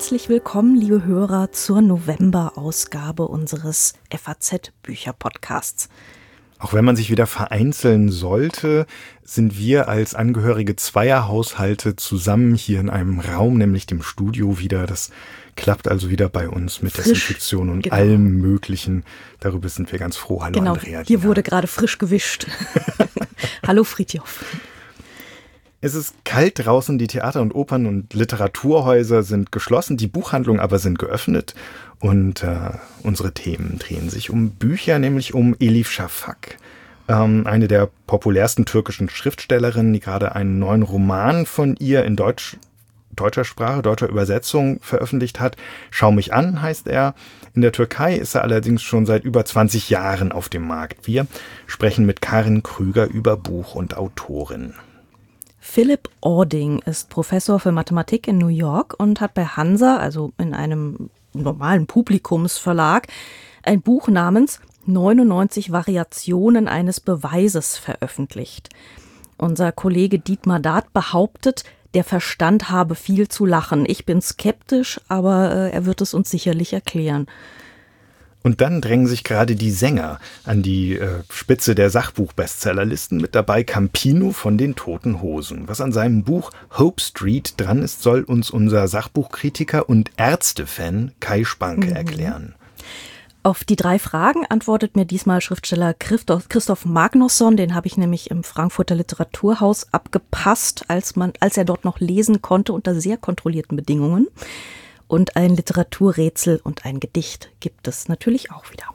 Herzlich willkommen, liebe Hörer, zur November-Ausgabe unseres FAZ-Bücher-Podcasts. Auch wenn man sich wieder vereinzeln sollte, sind wir als Angehörige zweier Haushalte zusammen hier in einem Raum, nämlich dem Studio wieder. Das klappt also wieder bei uns mit Desinfektion und allem Möglichen. Darüber sind wir ganz froh. Hallo Andrea. Hier wurde gerade frisch gewischt. Hallo Fridtjof. Es ist kalt draußen, die Theater- und Opern- und Literaturhäuser sind geschlossen, die Buchhandlungen aber sind geöffnet. Und unsere Themen drehen sich um Bücher, nämlich um Elif Shafak, eine der populärsten türkischen Schriftstellerinnen, die gerade einen neuen Roman von ihr in deutscher Sprache, deutscher Übersetzung veröffentlicht hat. Schau mich an, heißt er. In der Türkei ist er allerdings schon seit über 20 Jahren auf dem Markt. Wir sprechen mit Karin Krüger über Buch und Autorin. Philipp Ording ist Professor für Mathematik in New York und hat bei Hansa, also in einem normalen Publikumsverlag, ein Buch namens 99 Variationen eines Beweises veröffentlicht. Unser Kollege Dietmar Dart behauptet, der Verstand habe viel zu lachen. Ich bin skeptisch, aber er wird es uns sicherlich erklären. Und dann drängen sich gerade die Sänger an die Spitze der Sachbuch-Bestsellerlisten. Mit dabei Campino von den Toten Hosen. Was an seinem Buch Hope Street dran ist, soll uns unser Sachbuchkritiker und Ärzte-Fan Kai Spanke erklären. Auf die 3 Fragen antwortet mir diesmal Schriftsteller Christoph Magnusson. Den habe ich nämlich im Frankfurter Literaturhaus abgepasst, als er dort noch lesen konnte unter sehr kontrollierten Bedingungen. Und ein Literaturrätsel und ein Gedicht gibt es natürlich auch wieder.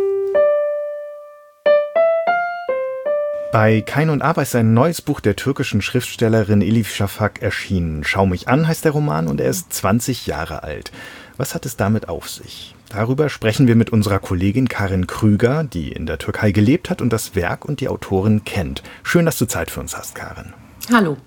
Bei Kain und Abba ist ein neues Buch der türkischen Schriftstellerin Elif Shafak erschienen. Schau mich an heißt der Roman und er ist 20 Jahre alt. Was hat es damit auf sich? Darüber sprechen wir mit unserer Kollegin Karin Krüger, die in der Türkei gelebt hat und das Werk und die Autorin kennt. Schön, dass du Zeit für uns hast, Karin. Hallo.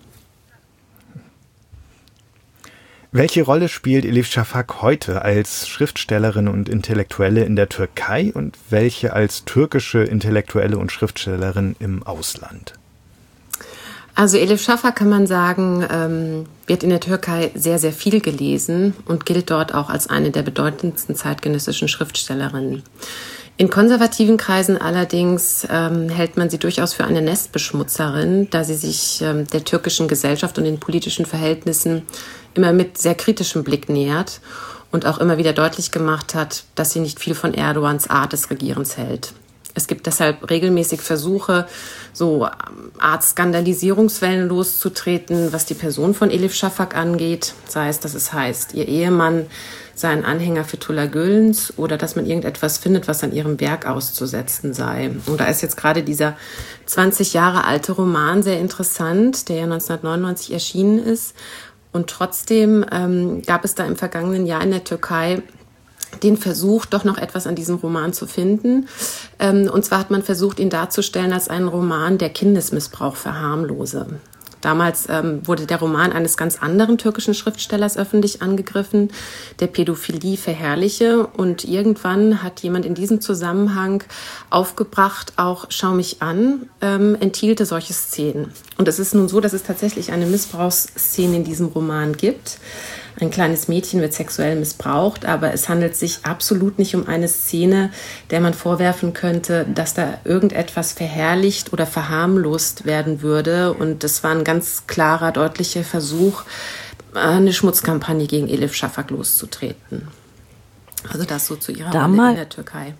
Welche Rolle spielt Elif Shafak heute als Schriftstellerin und Intellektuelle in der Türkei und welche als türkische Intellektuelle und Schriftstellerin im Ausland? Also Elif Shafak, kann man sagen, wird in der Türkei sehr, sehr viel gelesen und gilt dort auch als eine der bedeutendsten zeitgenössischen Schriftstellerinnen. In konservativen Kreisen allerdings hält man sie durchaus für eine Nestbeschmutzerin, da sie sich der türkischen Gesellschaft und den politischen Verhältnissen immer mit sehr kritischem Blick nähert und auch immer wieder deutlich gemacht hat, dass sie nicht viel von Erdogans Art des Regierens hält. Es gibt deshalb regelmäßig Versuche, so Art Skandalisierungswellen loszutreten, was die Person von Elif Shafak angeht. Sei es, dass es heißt, ihr Ehemann sei ein Anhänger Fethullah Gülens oder dass man irgendetwas findet, was an ihrem Werk auszusetzen sei. Und da ist jetzt gerade dieser 20 Jahre alte Roman sehr interessant, der ja 1999 erschienen ist. Und trotzdem gab es da im vergangenen Jahr in der Türkei den Versuch, doch noch etwas an diesem Roman zu finden. Und zwar hat man versucht, ihn darzustellen als einen Roman, der Kindesmissbrauch verharmlose. Damals wurde der Roman eines ganz anderen türkischen Schriftstellers öffentlich angegriffen, der Pädophilie verherrliche. Und irgendwann hat jemand in diesem Zusammenhang aufgebracht, auch Schau mich an, enthielte solche Szenen. Und es ist nun so, dass es tatsächlich eine Missbrauchsszene in diesem Roman gibt. Ein kleines Mädchen wird sexuell missbraucht, aber es handelt sich absolut nicht um eine Szene, der man vorwerfen könnte, dass da irgendetwas verherrlicht oder verharmlost werden würde. Und das war ein ganz klarer, deutlicher Versuch, eine Schmutzkampagne gegen Elif Shafak loszutreten. Also das so zu ihrer Rolle in der Türkei.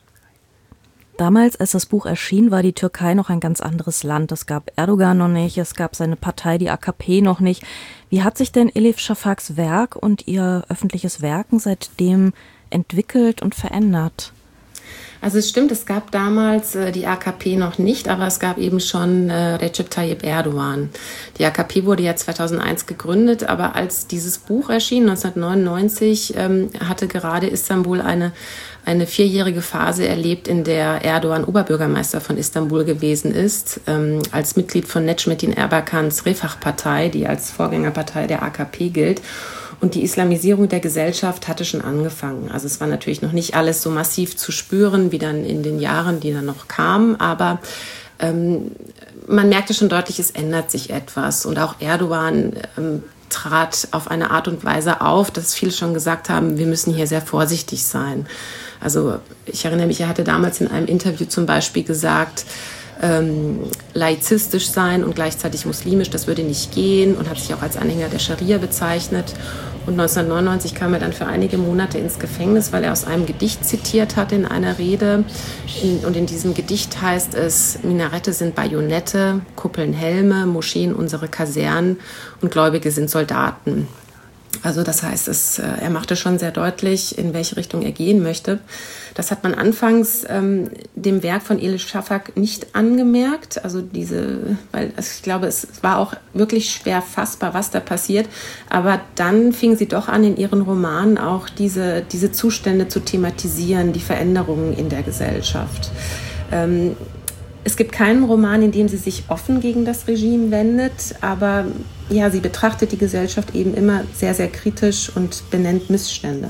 Damals, als das Buch erschien, war die Türkei noch ein ganz anderes Land. Es gab Erdogan noch nicht, es gab seine Partei, die AKP, noch nicht. Wie hat sich denn Elif Shafaks Werk und ihr öffentliches Wirken seitdem entwickelt und verändert? Also es stimmt, es gab damals die AKP noch nicht, aber es gab eben schon Recep Tayyip Erdogan. Die AKP wurde ja 2001 gegründet, aber als dieses Buch erschien, 1999, hatte gerade Istanbul eine 4-jährige Phase erlebt, in der Erdogan Oberbürgermeister von Istanbul gewesen ist, als Mitglied von Necmettin Erbakans Refah-Partei, die als Vorgängerpartei der AKP gilt. Und die Islamisierung der Gesellschaft hatte schon angefangen. Also es war natürlich noch nicht alles so massiv zu spüren, wie dann in den Jahren, die dann noch kamen. Aber man merkte schon deutlich, es ändert sich etwas. Und auch Erdogan trat auf eine Art und Weise auf, dass viele schon gesagt haben, wir müssen hier sehr vorsichtig sein. Also ich erinnere mich, er hatte damals in einem Interview zum Beispiel gesagt, laizistisch sein und gleichzeitig muslimisch, das würde nicht gehen, und hat sich auch als Anhänger der Scharia bezeichnet. Und 1999 kam er dann für einige Monate ins Gefängnis, weil er aus einem Gedicht zitiert hat in einer Rede. Und in diesem Gedicht heißt es: Minarette sind Bajonette, Kuppeln Helme, Moscheen unsere Kasernen und Gläubige sind Soldaten. Also das heißt, er machte schon sehr deutlich, in welche Richtung er gehen möchte. Das hat man anfangs dem Werk von Elif Shafak nicht angemerkt. Weil ich glaube, es war auch wirklich schwer fassbar, was da passiert. Aber dann fing sie doch an, in ihren Romanen auch diese Zustände zu thematisieren, die Veränderungen in der Gesellschaft. Es gibt keinen Roman, in dem sie sich offen gegen das Regime wendet, aber ja, sie betrachtet die Gesellschaft eben immer sehr, sehr kritisch und benennt Missstände.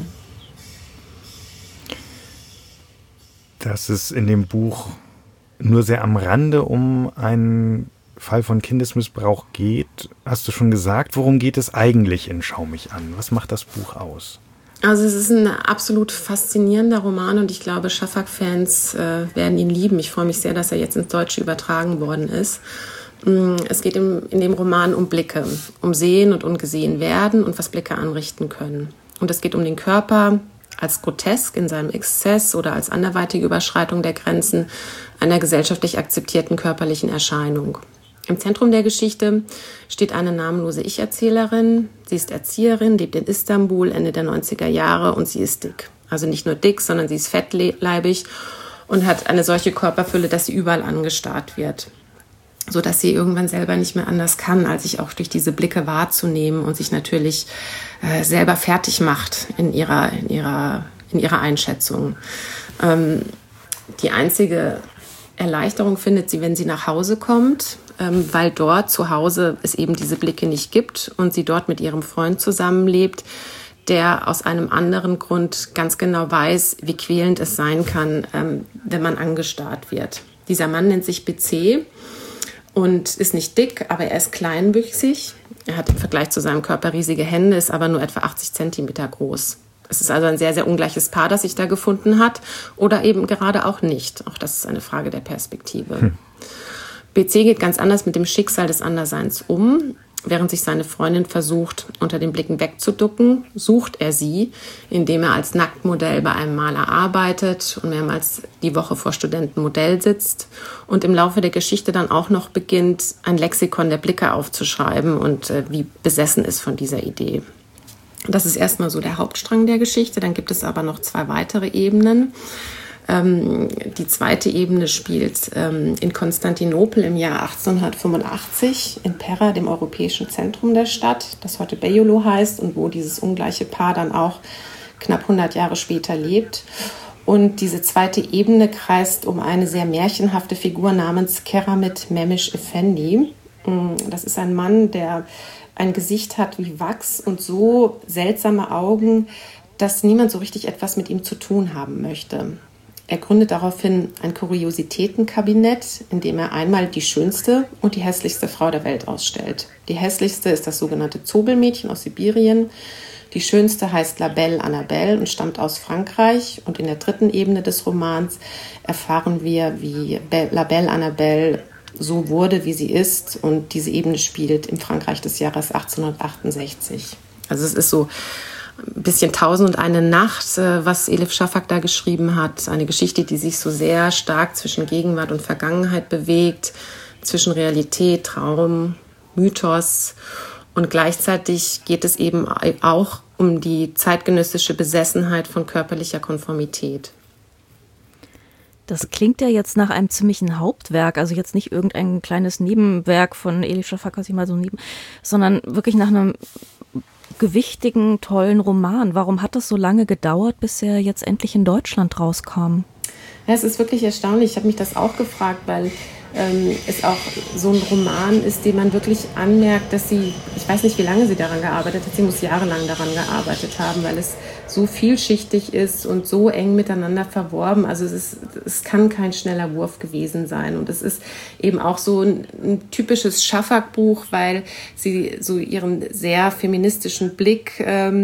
Dass es in dem Buch nur sehr am Rande um einen Fall von Kindesmissbrauch geht, hast du schon gesagt. Worum geht es eigentlich in Schau mich an? Was macht das Buch aus? Also es ist ein absolut faszinierender Roman und ich glaube, Shafak-Fans werden ihn lieben. Ich freue mich sehr, dass er jetzt ins Deutsche übertragen worden ist. Es geht in dem Roman um Blicke, um Sehen und Ungesehen werden und was Blicke anrichten können. Und es geht um den Körper als grotesk in seinem Exzess oder als anderweitige Überschreitung der Grenzen einer gesellschaftlich akzeptierten körperlichen Erscheinung. Im Zentrum der Geschichte steht eine namenlose Ich-Erzählerin. Sie ist Erzieherin, lebt in Istanbul Ende der 90er Jahre und sie ist dick. Also nicht nur dick, sondern sie ist fettleibig und hat eine solche Körperfülle, dass sie überall angestarrt wird, sodass sie irgendwann selber nicht mehr anders kann, als sich auch durch diese Blicke wahrzunehmen und sich natürlich selber fertig macht in ihrer Einschätzung. Die einzige Erleichterung findet sie, wenn sie nach Hause kommt, weil dort zu Hause es eben diese Blicke nicht gibt und sie dort mit ihrem Freund zusammenlebt, der aus einem anderen Grund ganz genau weiß, wie quälend es sein kann, wenn man angestarrt wird. Dieser Mann nennt sich BC und ist nicht dick, aber er ist kleinwüchsig. Er hat im Vergleich zu seinem Körper riesige Hände, ist aber nur etwa 80 Zentimeter groß. Es ist also ein sehr, sehr ungleiches Paar, das sich da gefunden hat oder eben gerade auch nicht. Auch das ist eine Frage der Perspektive. BC geht ganz anders mit dem Schicksal des Anderseins um. Während sich seine Freundin versucht, unter den Blicken wegzuducken, sucht er sie, indem er als Nacktmodell bei einem Maler arbeitet und mehrmals die Woche vor Studenten Modell sitzt und im Laufe der Geschichte dann auch noch beginnt, ein Lexikon der Blicke aufzuschreiben und wie besessen ist von dieser Idee. Das ist erstmal so der Hauptstrang der Geschichte, dann gibt es aber noch 2 weitere Ebenen. Die zweite Ebene spielt in Konstantinopel im Jahr 1885, in Pera, dem europäischen Zentrum der Stadt, das heute Beyoğlu heißt und wo dieses ungleiche Paar dann auch knapp 100 Jahre später lebt. Und diese zweite Ebene kreist um eine sehr märchenhafte Figur namens Keramet Memiş Efendi. Das ist ein Mann, der ein Gesicht hat wie Wachs und so seltsame Augen, dass niemand so richtig etwas mit ihm zu tun haben möchte. Er gründet daraufhin ein Kuriositätenkabinett, in dem er einmal die schönste und die hässlichste Frau der Welt ausstellt. Die hässlichste ist das sogenannte Zobelmädchen aus Sibirien. Die schönste heißt La Belle Annabelle und stammt aus Frankreich. Und in der dritten Ebene des Romans erfahren wir, wie La Belle Annabelle so wurde, wie sie ist. Und diese Ebene spielt im Frankreich des Jahres 1868. Also es ist so ein bisschen 1001 Nacht, was Elif Shafak da geschrieben hat. Eine Geschichte, die sich so sehr stark zwischen Gegenwart und Vergangenheit bewegt, zwischen Realität, Traum, Mythos. Und gleichzeitig geht es eben auch um die zeitgenössische Besessenheit von körperlicher Konformität. Das klingt ja jetzt nach einem ziemlichen Hauptwerk, also jetzt nicht irgendein kleines Nebenwerk von Elif Shafak, was ich mal so sondern wirklich nach einem gewichtigen, tollen Roman. Warum hat es so lange gedauert, bis er jetzt endlich in Deutschland rauskam? Ja, es ist wirklich erstaunlich. Ich habe mich das auch gefragt, weil es auch so ein Roman ist, den man wirklich anmerkt, dass sie, ich ich weiß nicht, wie lange sie daran gearbeitet hat. Sie muss jahrelang daran gearbeitet haben, weil es so vielschichtig ist und so eng miteinander verworben. Also es kann kein schneller Wurf gewesen sein. Und es ist eben auch so ein typisches Schafak-Buch, weil sie so ihren sehr feministischen Blick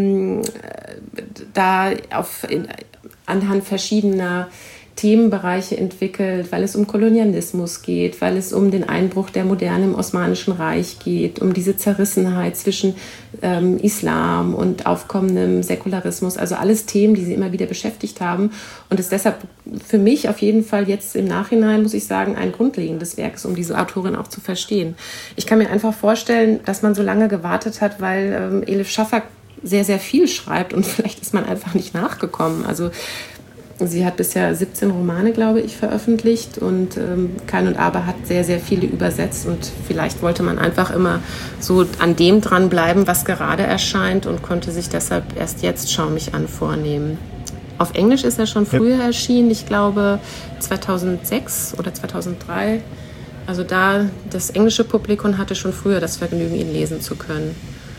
anhand verschiedener Themenbereiche entwickelt, weil es um Kolonialismus geht, weil es um den Einbruch der Moderne im Osmanischen Reich geht, um diese Zerrissenheit zwischen Islam und aufkommendem Säkularismus, also alles Themen, die sie immer wieder beschäftigt haben und es deshalb für mich auf jeden Fall jetzt im Nachhinein, muss ich sagen, ein grundlegendes Werk ist, um diese Autorin auch zu verstehen. Ich kann mir einfach vorstellen, dass man so lange gewartet hat, weil Elif Shafak sehr, sehr viel schreibt und vielleicht ist man einfach nicht nachgekommen. Also sie hat bisher 17 Romane, glaube ich, veröffentlicht und Kein und Aber hat sehr, sehr viele übersetzt und vielleicht wollte man einfach immer so an dem dranbleiben, was gerade erscheint und konnte sich deshalb erst jetzt Schau mich an vornehmen. Auf Englisch ist er schon früher erschienen, ich glaube 2006 oder 2003. Also da das englische Publikum hatte schon früher das Vergnügen, ihn lesen zu können.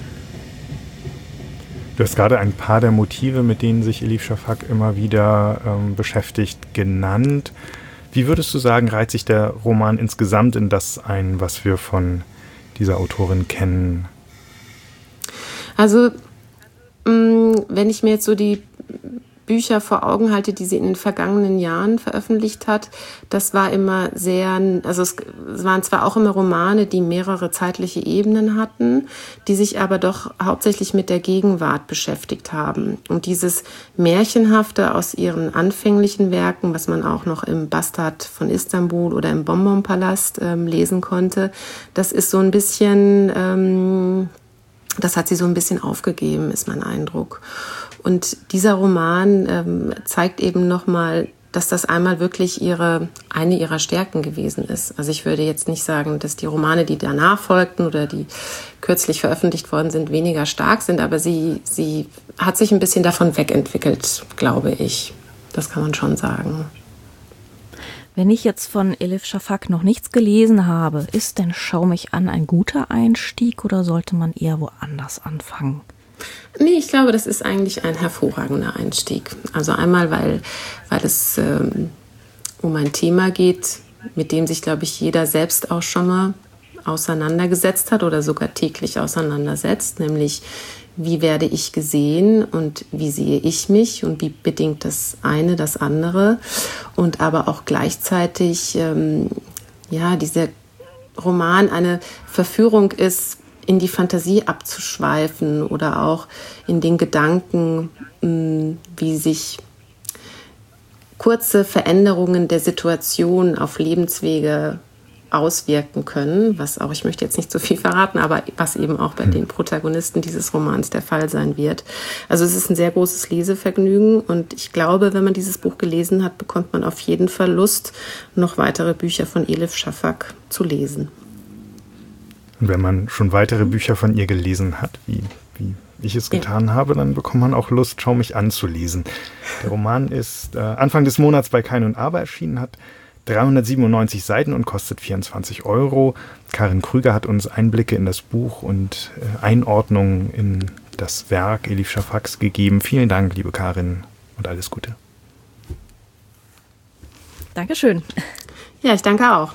Du hast gerade ein paar der Motive, mit denen sich Elif Shafak immer wieder beschäftigt, genannt. Wie würdest du sagen, reiht sich der Roman insgesamt in das ein, was wir von dieser Autorin kennen? Also, wenn ich mir jetzt so die Bücher vor Augen halte, die sie in den vergangenen Jahren veröffentlicht hat, das war immer sehr, also es waren zwar auch immer Romane, die mehrere zeitliche Ebenen hatten, die sich aber doch hauptsächlich mit der Gegenwart beschäftigt haben. Und dieses Märchenhafte aus ihren anfänglichen Werken, was man auch noch im Bastard von Istanbul oder im Bonbonpalast lesen konnte, das ist so ein bisschen, das hat sie so ein bisschen aufgegeben, ist mein Eindruck. Und dieser Roman zeigt eben nochmal, dass das einmal wirklich eine ihrer Stärken gewesen ist. Also ich würde jetzt nicht sagen, dass die Romane, die danach folgten oder die kürzlich veröffentlicht worden sind, weniger stark sind, aber sie hat sich ein bisschen davon wegentwickelt, glaube ich. Das kann man schon sagen. Wenn ich jetzt von Elif Shafak noch nichts gelesen habe, ist denn Schau mich an ein guter Einstieg oder sollte man eher woanders anfangen? Nee, ich glaube, das ist eigentlich ein hervorragender Einstieg. Also einmal, weil es um ein Thema geht, mit dem sich, glaube ich, jeder selbst auch schon mal auseinandergesetzt hat oder sogar täglich auseinandersetzt, nämlich wie werde ich gesehen und wie sehe ich mich und wie bedingt das eine das andere. Und aber auch gleichzeitig, dieser Roman eine Verführung ist, in die Fantasie abzuschweifen oder auch in den Gedanken, wie sich kurze Veränderungen der Situation auf Lebenswege auswirken können, was auch, ich möchte jetzt nicht zu viel verraten, aber was eben auch bei den Protagonisten dieses Romans der Fall sein wird. Also es ist ein sehr großes Lesevergnügen und ich glaube, wenn man dieses Buch gelesen hat, bekommt man auf jeden Fall Lust, noch weitere Bücher von Elif Shafak zu lesen. Und wenn man schon weitere Bücher von ihr gelesen hat, wie ich es getan habe, dann bekommt man auch Lust, Schau mich an zu lesen. Der Roman ist Anfang des Monats bei Kein und Aber erschienen, hat 397 Seiten und kostet 24 €. Karin Krüger hat uns Einblicke in das Buch und Einordnungen in das Werk Elif Shafaks gegeben. Vielen Dank, liebe Karin, und alles Gute. Dankeschön. Ja, ich danke auch.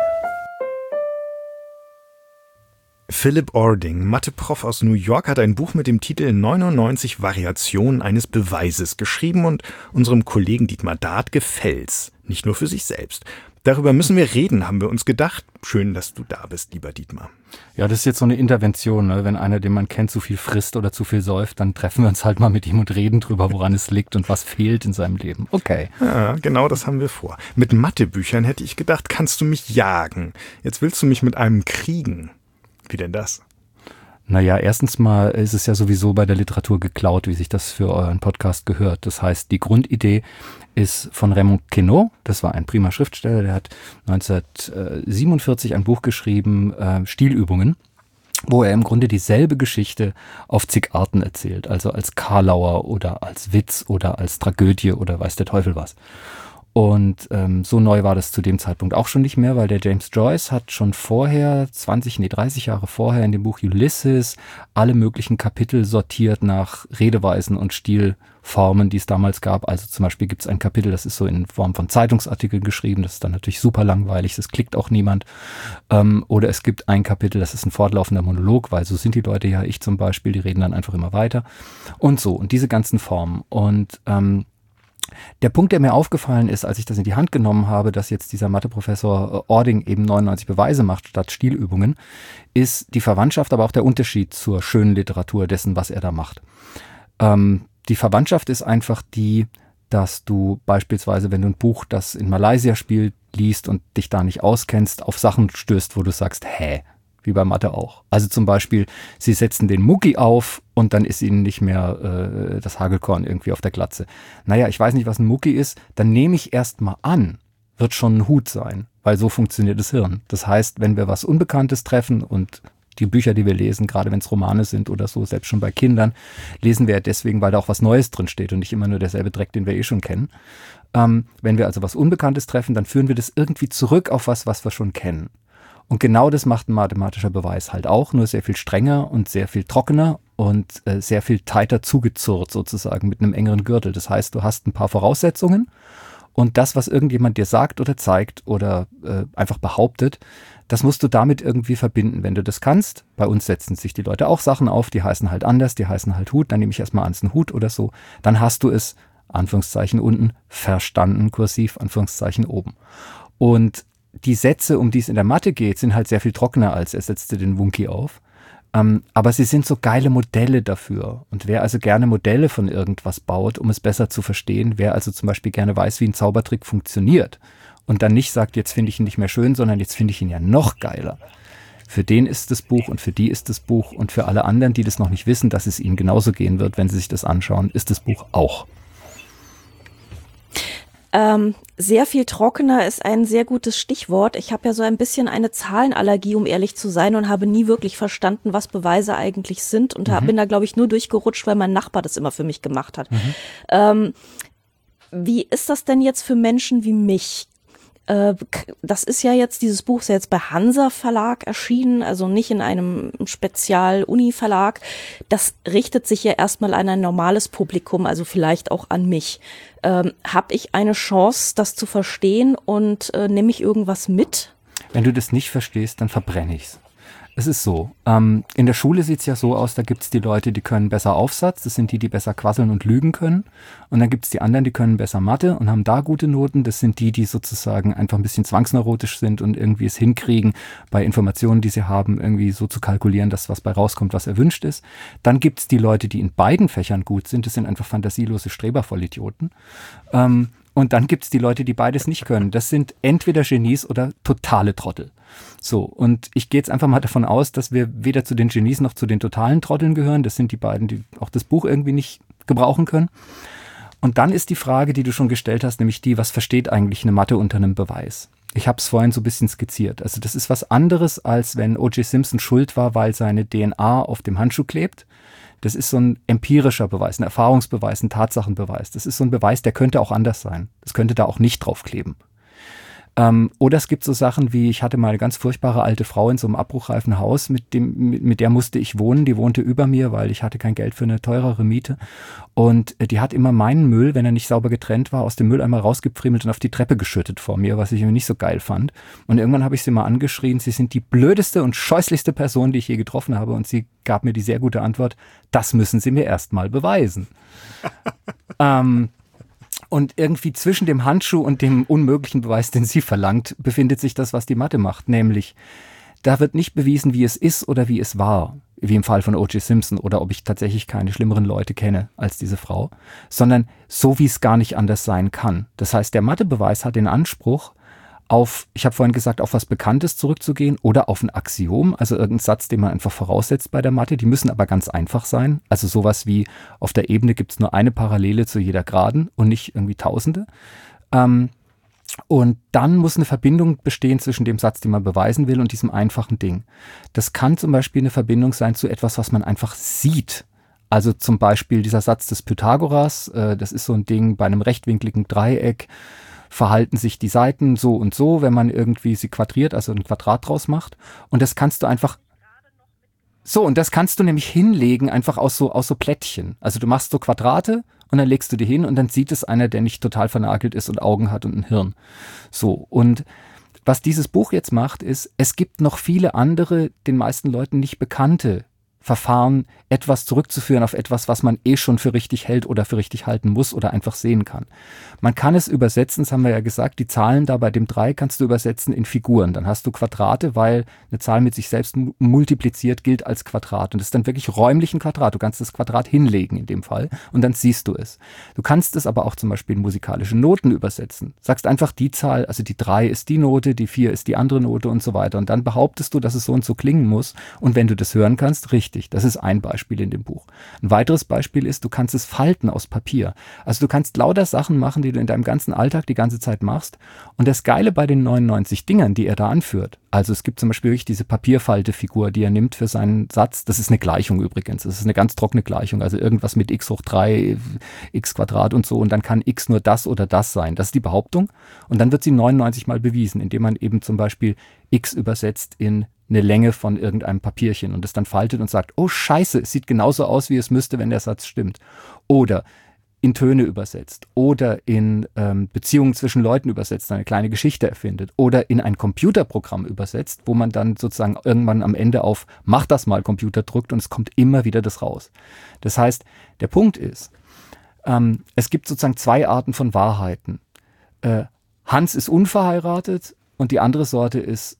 Philip Ording, Mathe-Prof aus New York, hat ein Buch mit dem Titel 99 Variationen eines Beweises geschrieben und unserem Kollegen Dietmar Dart gefällt's. Nicht nur für sich selbst. Darüber müssen wir reden, haben wir uns gedacht. Schön, dass du da bist, lieber Dietmar. Ja, das ist jetzt so eine Intervention, ne? Wenn einer, den man kennt, zu viel frisst oder zu viel säuft, dann treffen wir uns halt mal mit ihm und reden drüber, woran es liegt und was fehlt in seinem Leben. Okay. Ja, genau das haben wir vor. Mit Mathebüchern hätte ich gedacht, kannst du mich jagen. Jetzt willst du mich mit einem kriegen. Wie denn das? Naja, erstens mal ist es ja sowieso bei der Literatur geklaut, wie sich das für euren Podcast gehört. Das heißt, die Grundidee ist von Raymond Queneau. Das war ein prima Schriftsteller, der hat 1947 ein Buch geschrieben, Stilübungen, wo er im Grunde dieselbe Geschichte auf zig Arten erzählt. Also als Karlauer oder als Witz oder als Tragödie oder weiß der Teufel was. Und so neu war das zu dem Zeitpunkt auch schon nicht mehr, weil der James Joyce hat schon vorher, 30 Jahre vorher in dem Buch Ulysses alle möglichen Kapitel sortiert nach Redeweisen und Stilformen, die es damals gab. Also zum Beispiel gibt es ein Kapitel, das ist so in Form von Zeitungsartikeln geschrieben, das ist dann natürlich super langweilig, das klickt auch niemand. Oder es gibt ein Kapitel, das ist ein fortlaufender Monolog, weil so sind die Leute ja, ich zum Beispiel, die reden dann einfach immer weiter. Und so, und diese ganzen Formen. Und der Punkt, der mir aufgefallen ist, als ich das in die Hand genommen habe, dass jetzt dieser Matheprofessor Ording eben 99 Beweise macht statt Stilübungen, ist die Verwandtschaft, aber auch der Unterschied zur schönen Literatur dessen, was er da macht. Die Verwandtschaft ist einfach die, dass du beispielsweise, wenn du ein Buch, das in Malaysia spielt, liest und dich da nicht auskennst, auf Sachen stößt, wo du sagst, wie bei Mathe auch. Also zum Beispiel, sie setzen den Mucki auf und dann ist ihnen nicht mehr das Hagelkorn irgendwie auf der Glatze. Naja, ich weiß nicht, was ein Mucki ist, dann nehme ich erst mal an, wird schon ein Hut sein, weil so funktioniert das Hirn. Das heißt, wenn wir was Unbekanntes treffen und die Bücher, die wir lesen, gerade wenn es Romane sind oder so, selbst schon bei Kindern, lesen wir ja deswegen, weil da auch was Neues drin steht und nicht immer nur derselbe Dreck, den wir eh schon kennen. Wenn wir also was Unbekanntes treffen, dann führen wir das irgendwie zurück auf was wir schon kennen. Und genau das macht ein mathematischer Beweis halt auch, nur sehr viel strenger und sehr viel trockener und sehr viel tighter zugezurrt sozusagen mit einem engeren Gürtel. Das heißt, du hast ein paar Voraussetzungen und das, was irgendjemand dir sagt oder zeigt oder einfach behauptet, das musst du damit irgendwie verbinden. Wenn du das kannst, bei uns setzen sich die Leute auch Sachen auf, die heißen halt anders, die heißen halt Hut, dann nehme ich erstmal an, es ist ein Hut oder so, dann hast du es, Anführungszeichen unten, verstanden, kursiv, Anführungszeichen oben. Und die Sätze, um die es in der Mathe geht, sind halt sehr viel trockener als er setzte den Wunki auf. Aber sie sind so geile Modelle dafür. Und wer also gerne Modelle von irgendwas baut, um es besser zu verstehen, wer also zum Beispiel gerne weiß, wie ein Zaubertrick funktioniert und dann nicht sagt, jetzt finde ich ihn nicht mehr schön, sondern jetzt finde ich ihn ja noch geiler. Für den ist das Buch und für die ist das Buch und für alle anderen, die das noch nicht wissen, dass es ihnen genauso gehen wird, wenn sie sich das anschauen, ist das Buch auch. Sehr viel trockener ist ein sehr gutes Stichwort. Ich habe ja so ein bisschen eine Zahlenallergie, um ehrlich zu sein, und habe nie wirklich verstanden, was Beweise eigentlich sind und bin da, glaube ich, nur durchgerutscht, weil mein Nachbar das immer für mich gemacht hat. Wie ist das denn jetzt für Menschen wie mich? Das ist ja jetzt, dieses Buch ist ja jetzt bei Hansa Verlag erschienen, also nicht in einem Spezial-Uni-Verlag. Das richtet sich ja erstmal an ein normales Publikum, also vielleicht auch an mich. Habe ich eine Chance, das zu verstehen und nehme ich irgendwas mit? Wenn du das nicht verstehst, dann verbrenne ich's. Es ist so, in der Schule sieht's ja so aus, da gibt's die Leute, die können besser Aufsatz, das sind die, die besser quasseln und lügen können. Und dann gibt's die anderen, die können besser Mathe und haben da gute Noten. Das sind die, die sozusagen einfach ein bisschen zwangsneurotisch sind und irgendwie es hinkriegen, bei Informationen, die sie haben, irgendwie so zu kalkulieren, dass was bei rauskommt, was erwünscht ist. Dann gibt's die Leute, die in beiden Fächern gut sind. Das sind einfach fantasielose Strebervollidioten. Und dann gibt's die Leute, die beides nicht können. Das sind entweder Genies oder totale Trottel. So, und ich gehe jetzt einfach mal davon aus, dass wir weder zu den Genies noch zu den totalen Trotteln gehören. Das sind die beiden, die auch das Buch irgendwie nicht gebrauchen können. Und dann ist die Frage, die du schon gestellt hast, nämlich die, was versteht eigentlich eine Mathe unter einem Beweis? Ich habe es vorhin so ein bisschen skizziert. Also das ist was anderes, als wenn O.J. Simpson schuld war, weil seine DNA auf dem Handschuh klebt. Das ist so ein empirischer Beweis, ein Erfahrungsbeweis, ein Tatsachenbeweis. Das ist so ein Beweis, der könnte auch anders sein. Das könnte da auch nicht draufkleben. Oder es gibt so Sachen wie, ich hatte mal eine ganz furchtbare alte Frau in so einem abbruchreifen Haus, mit der musste ich wohnen. Die wohnte über mir, weil ich hatte kein Geld für eine teurere Miete. Und die hat immer meinen Müll, wenn er nicht sauber getrennt war, aus dem Mülleimer rausgepfriemelt und auf die Treppe geschüttet vor mir, was ich irgendwie nicht so geil fand. Und irgendwann habe ich sie mal angeschrien, sie sind die blödeste und scheußlichste Person, die ich je getroffen habe. Und sie gab mir die sehr gute Antwort, das müssen Sie mir erst mal beweisen. Und irgendwie zwischen dem Handschuh und dem unmöglichen Beweis, den sie verlangt, befindet sich das, was die Mathe macht. Nämlich, da wird nicht bewiesen, wie es ist oder wie es war, wie im Fall von O.J. Simpson oder ob ich tatsächlich keine schlimmeren Leute kenne als diese Frau, sondern so, wie es gar nicht anders sein kann. Das heißt, der Mathebeweis hat den Anspruch, auf, ich habe vorhin gesagt, auf was Bekanntes zurückzugehen oder auf ein Axiom, also irgendein Satz, den man einfach voraussetzt bei der Mathe. Die müssen aber ganz einfach sein. Also sowas wie, auf der Ebene gibt es nur eine Parallele zu jeder Geraden und nicht irgendwie Tausende. Und dann muss eine Verbindung bestehen zwischen dem Satz, den man beweisen will, und diesem einfachen Ding. Das kann zum Beispiel eine Verbindung sein zu etwas, was man einfach sieht. Also zum Beispiel dieser Satz des Pythagoras, das ist so ein Ding bei einem rechtwinkligen Dreieck, verhalten sich die Seiten so und so, wenn man irgendwie sie quadriert, also ein Quadrat draus macht. Und das kannst du einfach und das kannst du nämlich hinlegen, einfach aus so Plättchen. Also du machst so Quadrate und dann legst du die hin und dann sieht es einer, der nicht total vernagelt ist und Augen hat und ein Hirn. So, und was dieses Buch jetzt macht, ist, es gibt noch viele andere, den meisten Leuten nicht bekannte Verfahren, etwas zurückzuführen auf etwas, was man schon für richtig hält oder für richtig halten muss oder einfach sehen kann. Man kann es übersetzen, das haben wir ja gesagt, die Zahlen da bei dem 3 kannst du übersetzen in Figuren. Dann hast du Quadrate, weil eine Zahl mit sich selbst multipliziert gilt als Quadrat. Und das ist dann wirklich räumlich ein Quadrat. Du kannst das Quadrat hinlegen in dem Fall und dann siehst du es. Du kannst es aber auch zum Beispiel in musikalische Noten übersetzen. Sagst einfach die Zahl, also die 3 ist die Note, die 4 ist die andere Note und so weiter. Und dann behauptest du, dass es so und so klingen muss. Und wenn du das hören kannst, richtig. Das ist ein Beispiel in dem Buch. Ein weiteres Beispiel ist, du kannst es falten aus Papier. Also du kannst lauter Sachen machen, die du in deinem ganzen Alltag die ganze Zeit machst. Und das Geile bei den 99 Dingern, die er da anführt, also es gibt zum Beispiel wirklich diese Papierfaltefigur, die er nimmt für seinen Satz. Das ist eine Gleichung übrigens. Das ist eine ganz trockene Gleichung. Also irgendwas mit x hoch 3, x Quadrat und so. Und dann kann x nur das oder das sein. Das ist die Behauptung. Und dann wird sie 99 Mal bewiesen, indem man eben zum Beispiel x übersetzt in eine Länge von irgendeinem Papierchen und es dann faltet und sagt, oh Scheiße, es sieht genauso aus, wie es müsste, wenn der Satz stimmt. Oder in Töne übersetzt oder in Beziehungen zwischen Leuten übersetzt, eine kleine Geschichte erfindet oder in ein Computerprogramm übersetzt, wo man dann sozusagen irgendwann am Ende auf Mach das mal Computer drückt und es kommt immer wieder das raus. Das heißt, der Punkt ist, es gibt sozusagen 2 Arten von Wahrheiten. Hans ist unverheiratet und die andere Sorte ist,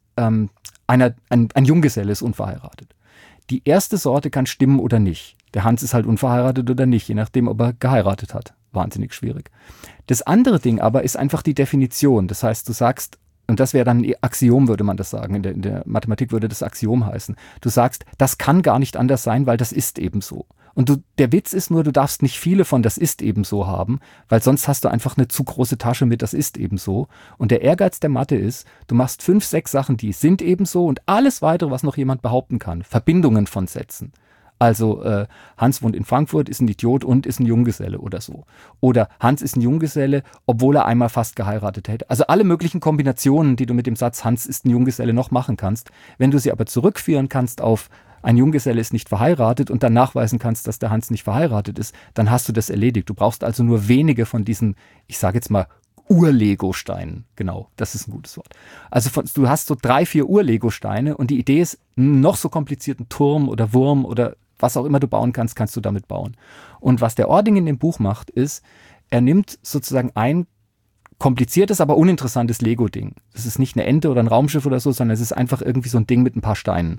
ein Junggeselle ist unverheiratet. Die erste Sorte kann stimmen oder nicht. Der Hans ist halt unverheiratet oder nicht, je nachdem, ob er geheiratet hat. Wahnsinnig schwierig. Das andere Ding aber ist einfach die Definition. Das heißt, du sagst, und das wäre dann ein Axiom, würde man das sagen. In der Mathematik würde das Axiom heißen. Du sagst, das kann gar nicht anders sein, weil das ist eben so. Und der Witz ist nur, du darfst nicht viele von das ist eben so haben, weil sonst hast du einfach eine zu große Tasche mit das ist eben so. Und der Ehrgeiz der Mathe ist, du machst 5, 6 Sachen, die sind eben so und alles weitere, was noch jemand behaupten kann. Verbindungen von Sätzen. Also Hans wohnt in Frankfurt, ist ein Idiot und ist ein Junggeselle oder so. Oder Hans ist ein Junggeselle, obwohl er einmal fast geheiratet hätte. Also alle möglichen Kombinationen, die du mit dem Satz Hans ist ein Junggeselle noch machen kannst. Wenn du sie aber zurückführen kannst auf ein Junggeselle ist nicht verheiratet und dann nachweisen kannst, dass der Hans nicht verheiratet ist, dann hast du das erledigt. Du brauchst also nur wenige von diesen, ich sage jetzt mal, Ur-Lego-Steinen. Genau, das ist ein gutes Wort. Also du hast so 3, 4 Ur-Lego-Steine und die Idee ist, noch so komplizierten Turm oder Wurm oder was auch immer du bauen kannst, kannst du damit bauen. Und was der Ording in dem Buch macht, ist, er nimmt sozusagen ein kompliziertes, aber uninteressantes Lego-Ding. Das ist nicht eine Ente oder ein Raumschiff oder so, sondern es ist einfach irgendwie so ein Ding mit ein paar Steinen.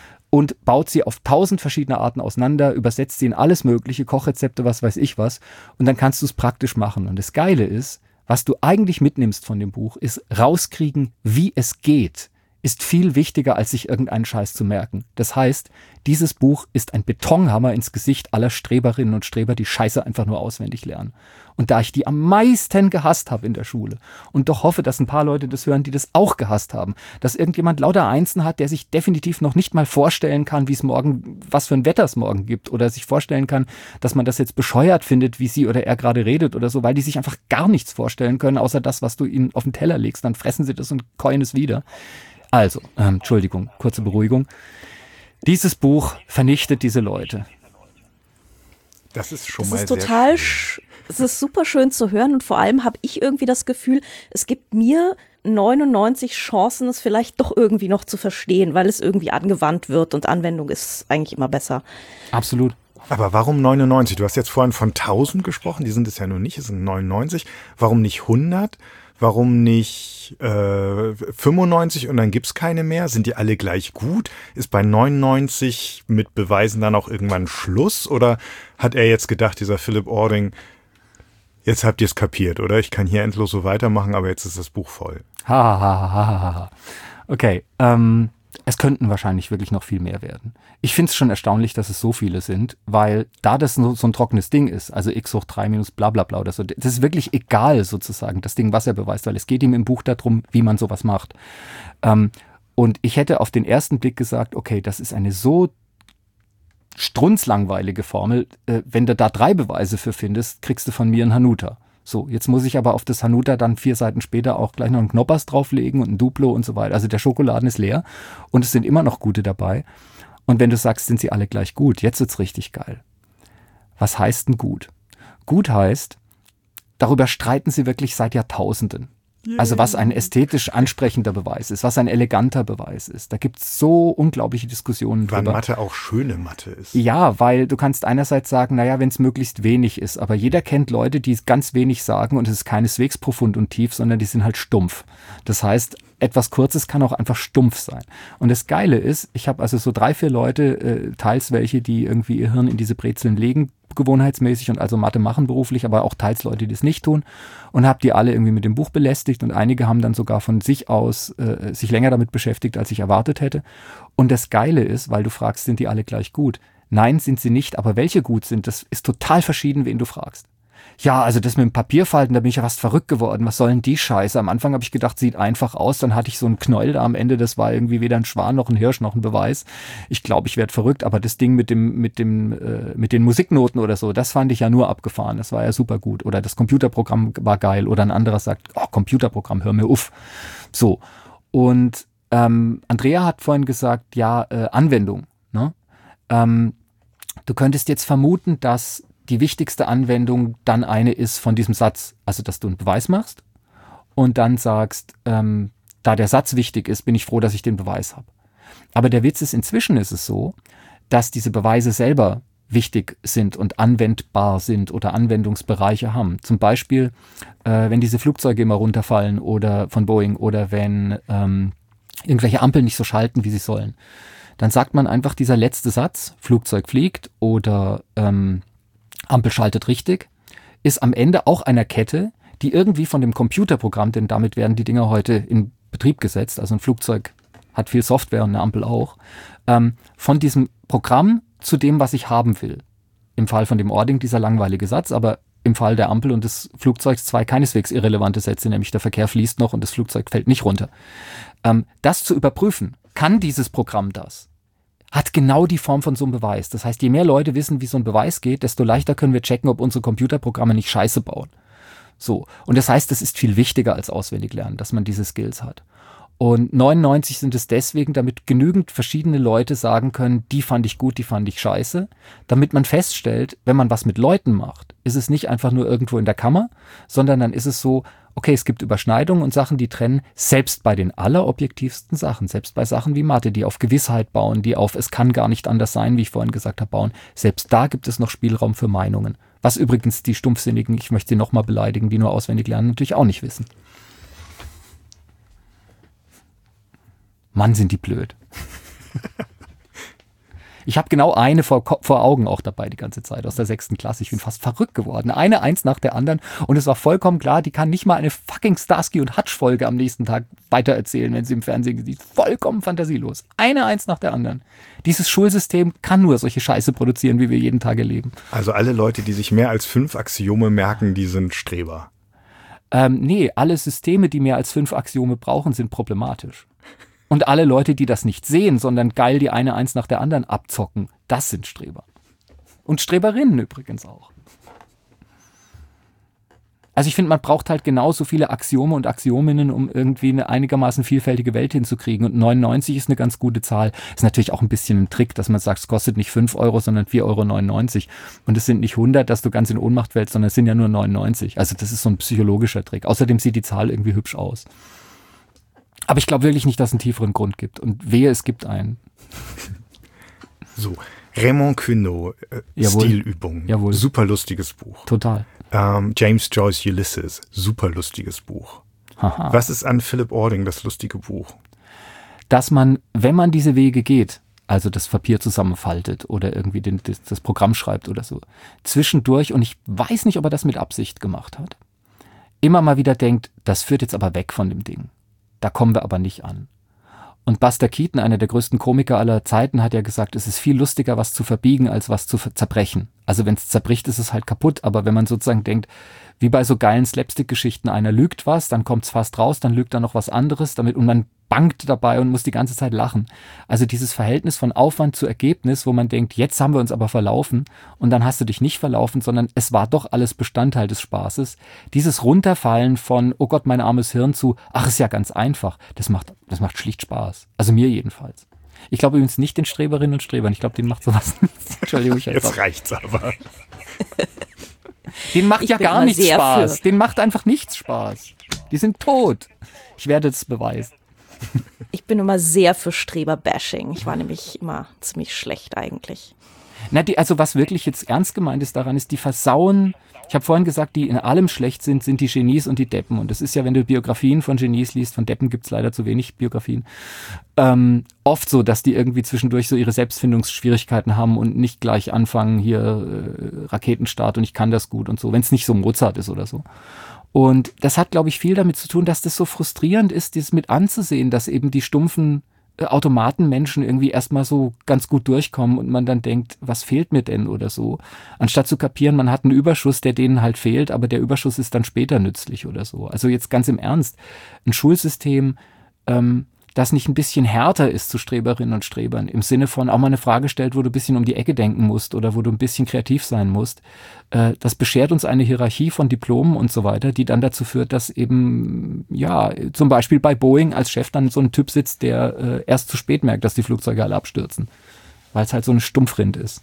Und baut sie auf 1000 verschiedene Arten auseinander, übersetzt sie in alles mögliche, Kochrezepte, was weiß ich was. Und dann kannst du es praktisch machen. Und das Geile ist, was du eigentlich mitnimmst von dem Buch, ist rauskriegen, wie es geht, ist viel wichtiger, als sich irgendeinen Scheiß zu merken. Das heißt, dieses Buch ist ein Betonhammer ins Gesicht aller Streberinnen und Streber, die Scheiße einfach nur auswendig lernen. Und da ich die am meisten gehasst habe in der Schule und doch hoffe, dass ein paar Leute das hören, die das auch gehasst haben, dass irgendjemand lauter Einsen hat, der sich definitiv noch nicht mal vorstellen kann, wie es morgen, was für ein Wetter es morgen gibt oder sich vorstellen kann, dass man das jetzt bescheuert findet, wie sie oder er gerade redet oder so, weil die sich einfach gar nichts vorstellen können, außer das, was du ihnen auf den Teller legst. Dann fressen sie das und keuen es wieder. Also, Entschuldigung, kurze Beruhigung. Dieses Buch vernichtet diese Leute. Das ist schon mal sehr schön. Es ist super schön zu hören und vor allem habe ich irgendwie das Gefühl, es gibt mir 99 Chancen, es vielleicht doch irgendwie noch zu verstehen, weil es irgendwie angewandt wird und Anwendung ist eigentlich immer besser. Absolut. Aber warum 99? Du hast jetzt vorhin von 1000 gesprochen, die sind es ja nur nicht, es sind 99. Warum nicht 100? Warum nicht 95 und dann gibt's keine mehr? Sind die alle gleich gut? Ist bei 99 mit Beweisen dann auch irgendwann Schluss? Oder hat er jetzt gedacht, dieser Philip Ording, jetzt habt ihr es kapiert, oder? Ich kann hier endlos so weitermachen, aber jetzt ist das Buch voll. Okay, es könnten wahrscheinlich wirklich noch viel mehr werden. Ich finde es schon erstaunlich, dass es so viele sind, weil da das so ein trockenes Ding ist, also x hoch 3 minus bla bla bla oder so, das ist wirklich egal sozusagen, das Ding, was er beweist, weil es geht ihm im Buch darum, wie man sowas macht. Und ich hätte auf den ersten Blick gesagt, okay, das ist eine so strunzlangweilige Formel, wenn du da 3 Beweise für findest, kriegst du von mir einen Hanuta. So, jetzt muss ich aber auf das Hanuta dann 4 Seiten später auch gleich noch einen Knoppers drauflegen und ein Duplo und so weiter. Also der Schokoladen ist leer und es sind immer noch gute dabei. Und wenn du sagst, sind sie alle gleich gut, jetzt wird's richtig geil. Was heißt denn gut? Gut heißt, darüber streiten sie wirklich seit Jahrtausenden. Also was ein ästhetisch ansprechender Beweis ist, was ein eleganter Beweis ist. Da gibt's so unglaubliche Diskussionen Wann drüber. Mathe auch schöne Mathe ist. Ja, weil du kannst einerseits sagen, naja, wenn es möglichst wenig ist, aber jeder kennt Leute, die ganz wenig sagen und es ist keineswegs profund und tief, sondern die sind halt stumpf. Das heißt, etwas Kurzes kann auch einfach stumpf sein. Und das Geile ist, ich habe also so 3, 4 Leute, teils welche, die irgendwie ihr Hirn in diese Brezeln legen, gewohnheitsmäßig und also Mathe machen beruflich, aber auch teils Leute, die es nicht tun und habe die alle irgendwie mit dem Buch belästigt und einige haben dann sogar von sich aus sich länger damit beschäftigt, als ich erwartet hätte. Und das Geile ist, weil du fragst, sind die alle gleich gut? Nein, sind sie nicht, aber welche gut sind, das ist total verschieden, wen du fragst. Ja, also das mit dem Papierfalten, da bin ich ja fast verrückt geworden. Was soll denn die Scheiße? Am Anfang habe ich gedacht, sieht einfach aus. Dann hatte ich so einen Knäuel da am Ende. Das war irgendwie weder ein Schwan noch ein Hirsch noch ein Beweis. Ich glaube, ich werde verrückt. Aber das Ding mit den Musiknoten oder so, das fand ich ja nur abgefahren. Das war ja super gut. Oder das Computerprogramm war geil. Oder ein anderer sagt, oh, Computerprogramm, hör mir auf. So. Und Andrea hat vorhin gesagt, ja, Anwendung. Ne? Du könntest jetzt vermuten, dass die wichtigste Anwendung dann eine ist von diesem Satz, also dass du einen Beweis machst und dann sagst, da der Satz wichtig ist, bin ich froh, dass ich den Beweis habe. Aber der Witz ist, inzwischen ist es so, dass diese Beweise selber wichtig sind und anwendbar sind oder Anwendungsbereiche haben. Zum Beispiel, wenn diese Flugzeuge immer runterfallen oder von Boeing oder wenn irgendwelche Ampeln nicht so schalten, wie sie sollen, dann sagt man einfach dieser letzte Satz, Flugzeug fliegt oder Ampel schaltet richtig, ist am Ende auch einer Kette, die irgendwie von dem Computerprogramm, denn damit werden die Dinger heute in Betrieb gesetzt, also ein Flugzeug hat viel Software und eine Ampel auch, von diesem Programm zu dem, was ich haben will. Im Fall von dem Ording dieser langweilige Satz, aber im Fall der Ampel und des Flugzeugs 2 keineswegs irrelevante Sätze, nämlich der Verkehr fließt noch und das Flugzeug fällt nicht runter. Das zu überprüfen, kann dieses Programm das? Hat genau die Form von so einem Beweis. Das heißt, je mehr Leute wissen, wie so ein Beweis geht, desto leichter können wir checken, ob unsere Computerprogramme nicht Scheiße bauen. So. Und das heißt, das ist viel wichtiger als auswendig lernen, dass man diese Skills hat. Und 99 sind es deswegen, damit genügend verschiedene Leute sagen können, die fand ich gut, die fand ich scheiße, damit man feststellt, wenn man was mit Leuten macht, ist es nicht einfach nur irgendwo in der Kammer, sondern dann ist es so, okay, es gibt Überschneidungen und Sachen, die trennen, selbst bei den allerobjektivsten Sachen, selbst bei Sachen wie Mathe, die auf Gewissheit bauen, die auf es kann gar nicht anders sein, wie ich vorhin gesagt habe, bauen, selbst da gibt es noch Spielraum für Meinungen. Was übrigens die Stumpfsinnigen, ich möchte sie nochmal beleidigen, die nur auswendig lernen, natürlich auch nicht wissen. Mann, sind die blöd. Ich habe genau eine vor Augen auch dabei die ganze Zeit aus der 6. Klasse. Ich bin fast verrückt geworden. Eine eins nach der anderen. Und es war vollkommen klar, die kann nicht mal eine fucking Starsky und Hutch-Folge am nächsten Tag weitererzählen, wenn sie im Fernsehen sieht. Vollkommen fantasielos. Eine eins nach der anderen. Dieses Schulsystem kann nur solche Scheiße produzieren, wie wir jeden Tag erleben. Also alle Leute, die sich mehr als 5 Axiome merken, die sind Streber. Nee, alle Systeme, die mehr als 5 Axiome brauchen, sind problematisch. Und alle Leute, die das nicht sehen, sondern geil die eine eins nach der anderen abzocken, das sind Streber. Und Streberinnen übrigens auch. Also ich finde, man braucht halt genauso viele Axiome und Axiominnen, um irgendwie eine einigermaßen vielfältige Welt hinzukriegen. Und 99 ist eine ganz gute Zahl. Ist natürlich auch ein bisschen ein Trick, dass man sagt, es kostet nicht 5 Euro, sondern 4,99 Euro. Und es sind nicht 100, dass du ganz in Ohnmacht fällst, sondern es sind ja nur 99. Also das ist so ein psychologischer Trick. Außerdem sieht die Zahl irgendwie hübsch aus. Aber ich glaube wirklich nicht, dass es einen tieferen Grund gibt. Und wehe, es gibt einen. So, Raymond Queneau, Stilübung. Jawohl. Super lustiges Buch. Total. James Joyce Ulysses, super lustiges Buch. Haha. Was ist an Philip Ording das lustige Buch? Dass man, wenn man diese Wege geht, also das Papier zusammenfaltet oder irgendwie das Programm schreibt oder so, zwischendurch, und ich weiß nicht, ob er das mit Absicht gemacht hat, immer mal wieder denkt, das führt jetzt aber weg von dem Ding. Da kommen wir aber nicht an. Und Buster Keaton, einer der größten Komiker aller Zeiten, hat ja gesagt, es ist viel lustiger, was zu verbiegen, als was zu zerbrechen. Also wenn es zerbricht, ist es halt kaputt. Aber wenn man sozusagen denkt, wie bei so geilen Slapstick-Geschichten, einer lügt was, dann kommt's fast raus, dann lügt er noch was anderes und man bangt dabei und muss die ganze Zeit lachen. Also dieses Verhältnis von Aufwand zu Ergebnis, wo man denkt, jetzt haben wir uns aber verlaufen und dann hast du dich nicht verlaufen, sondern es war doch alles Bestandteil des Spaßes. Dieses Runterfallen von, oh Gott, mein armes Hirn zu, ach, ist ja ganz einfach, das macht schlicht Spaß. Also mir jedenfalls. Ich glaube übrigens nicht den Streberinnen und Strebern, ich glaube, denen macht sowas nichts. Entschuldigung. Jetzt reicht's aber. Denen macht ja gar nichts Spaß. Denen macht einfach nichts Spaß. Die sind tot. Ich werde es beweisen. Ich bin immer sehr für Streber-Bashing. Ich war nämlich immer ziemlich schlecht eigentlich. Also was wirklich jetzt ernst gemeint ist daran, ist, die versauen. Ich habe vorhin gesagt, die in allem schlecht sind die Genies und die Deppen. Und das ist ja, wenn du Biografien von Genies liest, von Deppen gibt's leider zu wenig Biografien, oft so, dass die irgendwie zwischendurch so ihre Selbstfindungsschwierigkeiten haben und nicht gleich anfangen, hier Raketenstart und ich kann das gut und so, wenn es nicht so Mozart ist oder so. Und das hat, glaube ich, viel damit zu tun, dass das so frustrierend ist, das mit anzusehen, dass eben die stumpfen Automatenmenschen irgendwie erstmal so ganz gut durchkommen und man dann denkt, was fehlt mir denn oder so. Anstatt zu kapieren, man hat einen Überschuss, der denen halt fehlt, aber der Überschuss ist dann später nützlich oder so. Also jetzt ganz im Ernst, ein Schulsystem, das nicht ein bisschen härter ist zu Streberinnen und Strebern, im Sinne von auch mal eine Frage stellt, wo du ein bisschen um die Ecke denken musst oder wo du ein bisschen kreativ sein musst, das beschert uns eine Hierarchie von Diplomen und so weiter, die dann dazu führt, dass eben, ja, zum Beispiel bei Boeing als Chef dann so ein Typ sitzt, der erst zu spät merkt, dass die Flugzeuge alle abstürzen, weil es halt so ein Stumpfrind ist.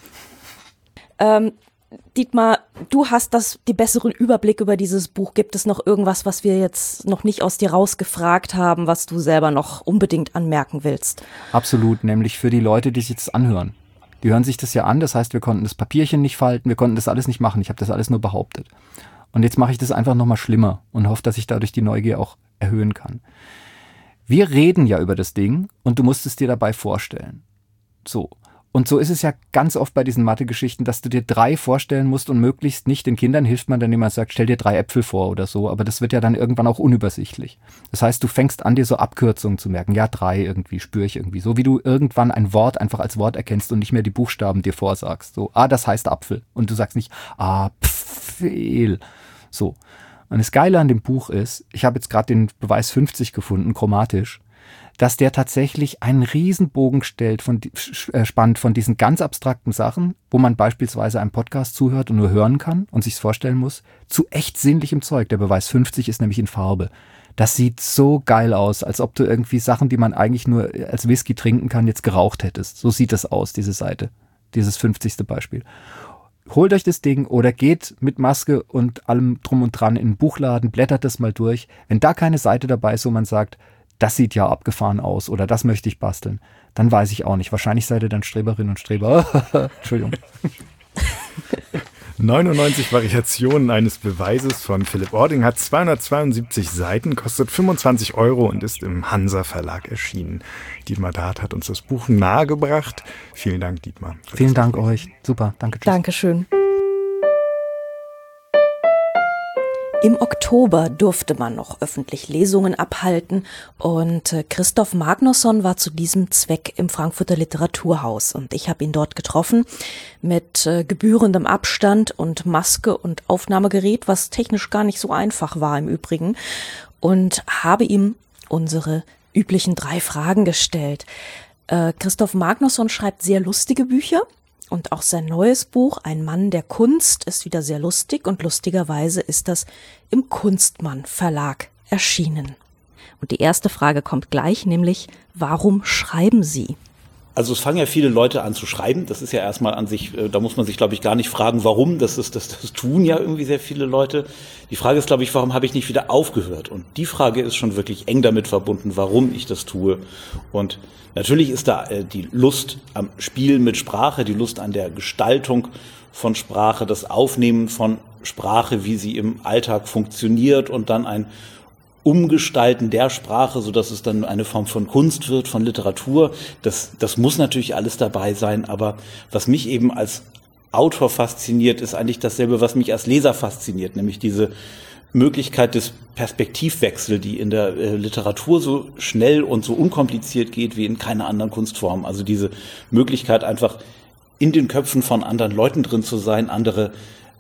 Dietmar, du hast die besseren Überblick über dieses Buch. Gibt es noch irgendwas, was wir jetzt noch nicht aus dir rausgefragt haben, was du selber noch unbedingt anmerken willst? Absolut, nämlich für die Leute, die sich jetzt anhören. Die hören sich das ja an, das heißt, wir konnten das Papierchen nicht falten, wir konnten das alles nicht machen, ich habe das alles nur behauptet. Und jetzt mache ich das einfach nochmal schlimmer und hoffe, dass ich dadurch die Neugier auch erhöhen kann. Wir reden ja über das Ding und du musst es dir dabei vorstellen. So. Und so ist es ja ganz oft bei diesen Mathe-Geschichten, dass du dir 3 vorstellen musst und möglichst nicht. Den Kindern hilft man dann, indem man sagt, stell dir 3 Äpfel vor oder so. Aber das wird ja dann irgendwann auch unübersichtlich. Das heißt, du fängst an, dir so Abkürzungen zu merken. Ja, 3 irgendwie, spüre ich irgendwie. So wie du irgendwann ein Wort einfach als Wort erkennst und nicht mehr die Buchstaben dir vorsagst. So, das heißt Apfel. Und du sagst nicht, Pfehl. So. Und das Geile an dem Buch ist, ich habe jetzt gerade den Beweis 50 gefunden, chromatisch, dass der tatsächlich einen Riesenbogen spannt von diesen ganz abstrakten Sachen, wo man beispielsweise einem Podcast zuhört und nur hören kann und sich's vorstellen muss, zu echt sinnlichem Zeug. Der Beweis 50 ist nämlich in Farbe. Das sieht so geil aus, als ob du irgendwie Sachen, die man eigentlich nur als Whisky trinken kann, jetzt geraucht hättest. So sieht das aus, diese Seite, dieses 50. Beispiel. Holt euch das Ding oder geht mit Maske und allem drum und dran in den Buchladen, blättert das mal durch. Wenn da keine Seite dabei ist, wo man sagt, das sieht ja abgefahren aus oder das möchte ich basteln, dann weiß ich auch nicht. Wahrscheinlich seid ihr dann Streberinnen und Streber. Entschuldigung. 99 Variationen eines Beweises von Philipp Ording hat 272 Seiten, kostet 25 € und ist im Hansa Verlag erschienen. Dietmar Dart hat uns das Buch nahegebracht. Vielen Dank, Dietmar. Vielen Dank euch. Super, danke. Tschüss. Dankeschön. Im Oktober durfte man noch öffentlich Lesungen abhalten und Christoph Magnusson war zu diesem Zweck im Frankfurter Literaturhaus und ich habe ihn dort getroffen mit gebührendem Abstand und Maske und Aufnahmegerät, was technisch gar nicht so einfach war im Übrigen, und habe ihm unsere üblichen 3 Fragen gestellt. Christoph Magnusson schreibt sehr lustige Bücher. Und auch sein neues Buch, Ein Mann der Kunst, ist wieder sehr lustig und lustigerweise ist das im Kunstmann Verlag erschienen. Und die erste Frage kommt gleich, nämlich, warum schreiben Sie? Also es fangen ja viele Leute an zu schreiben, das ist ja erstmal an sich, da muss man sich, glaube ich, gar nicht fragen, warum, das tun ja irgendwie sehr viele Leute. Die Frage ist, glaube ich, warum habe ich nicht wieder aufgehört? Und die Frage ist schon wirklich eng damit verbunden, warum ich das tue. Und natürlich ist da die Lust am Spiel mit Sprache, die Lust an der Gestaltung von Sprache, das Aufnehmen von Sprache, wie sie im Alltag funktioniert und dann ein Umgestalten der Sprache, so dass es dann eine Form von Kunst wird, von Literatur. Das muss natürlich alles dabei sein, aber was mich eben als Autor fasziniert, ist eigentlich dasselbe, was mich als Leser fasziniert, nämlich diese Möglichkeit des Perspektivwechsels, die in der Literatur so schnell und so unkompliziert geht wie in keiner anderen Kunstform. Also diese Möglichkeit einfach in den Köpfen von anderen Leuten drin zu sein, andere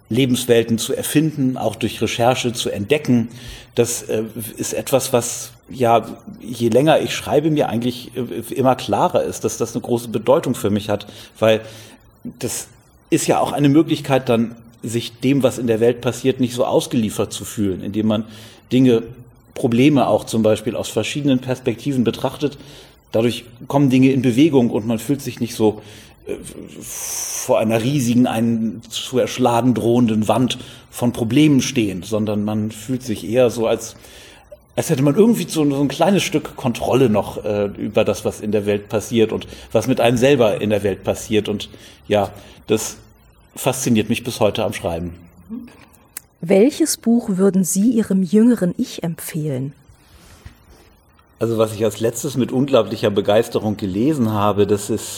Lebenswelten zu erfinden, auch durch Recherche zu entdecken. Das ist etwas, was ja, je länger ich schreibe, mir eigentlich immer klarer ist, dass das eine große Bedeutung für mich hat, weil das ist ja auch eine Möglichkeit, dann sich dem, was in der Welt passiert, nicht so ausgeliefert zu fühlen, indem man Probleme auch zum Beispiel aus verschiedenen Perspektiven betrachtet. Dadurch kommen Dinge in Bewegung und man fühlt sich nicht so vor einer riesigen, einen zu erschlagen drohenden Wand von Problemen stehen, sondern man fühlt sich eher so, als hätte man irgendwie so ein kleines Stück Kontrolle noch über das, was in der Welt passiert und was mit einem selber in der Welt passiert. Und ja, das fasziniert mich bis heute am Schreiben. Welches Buch würden Sie Ihrem jüngeren Ich empfehlen? Also was ich als letztes mit unglaublicher Begeisterung gelesen habe, das ist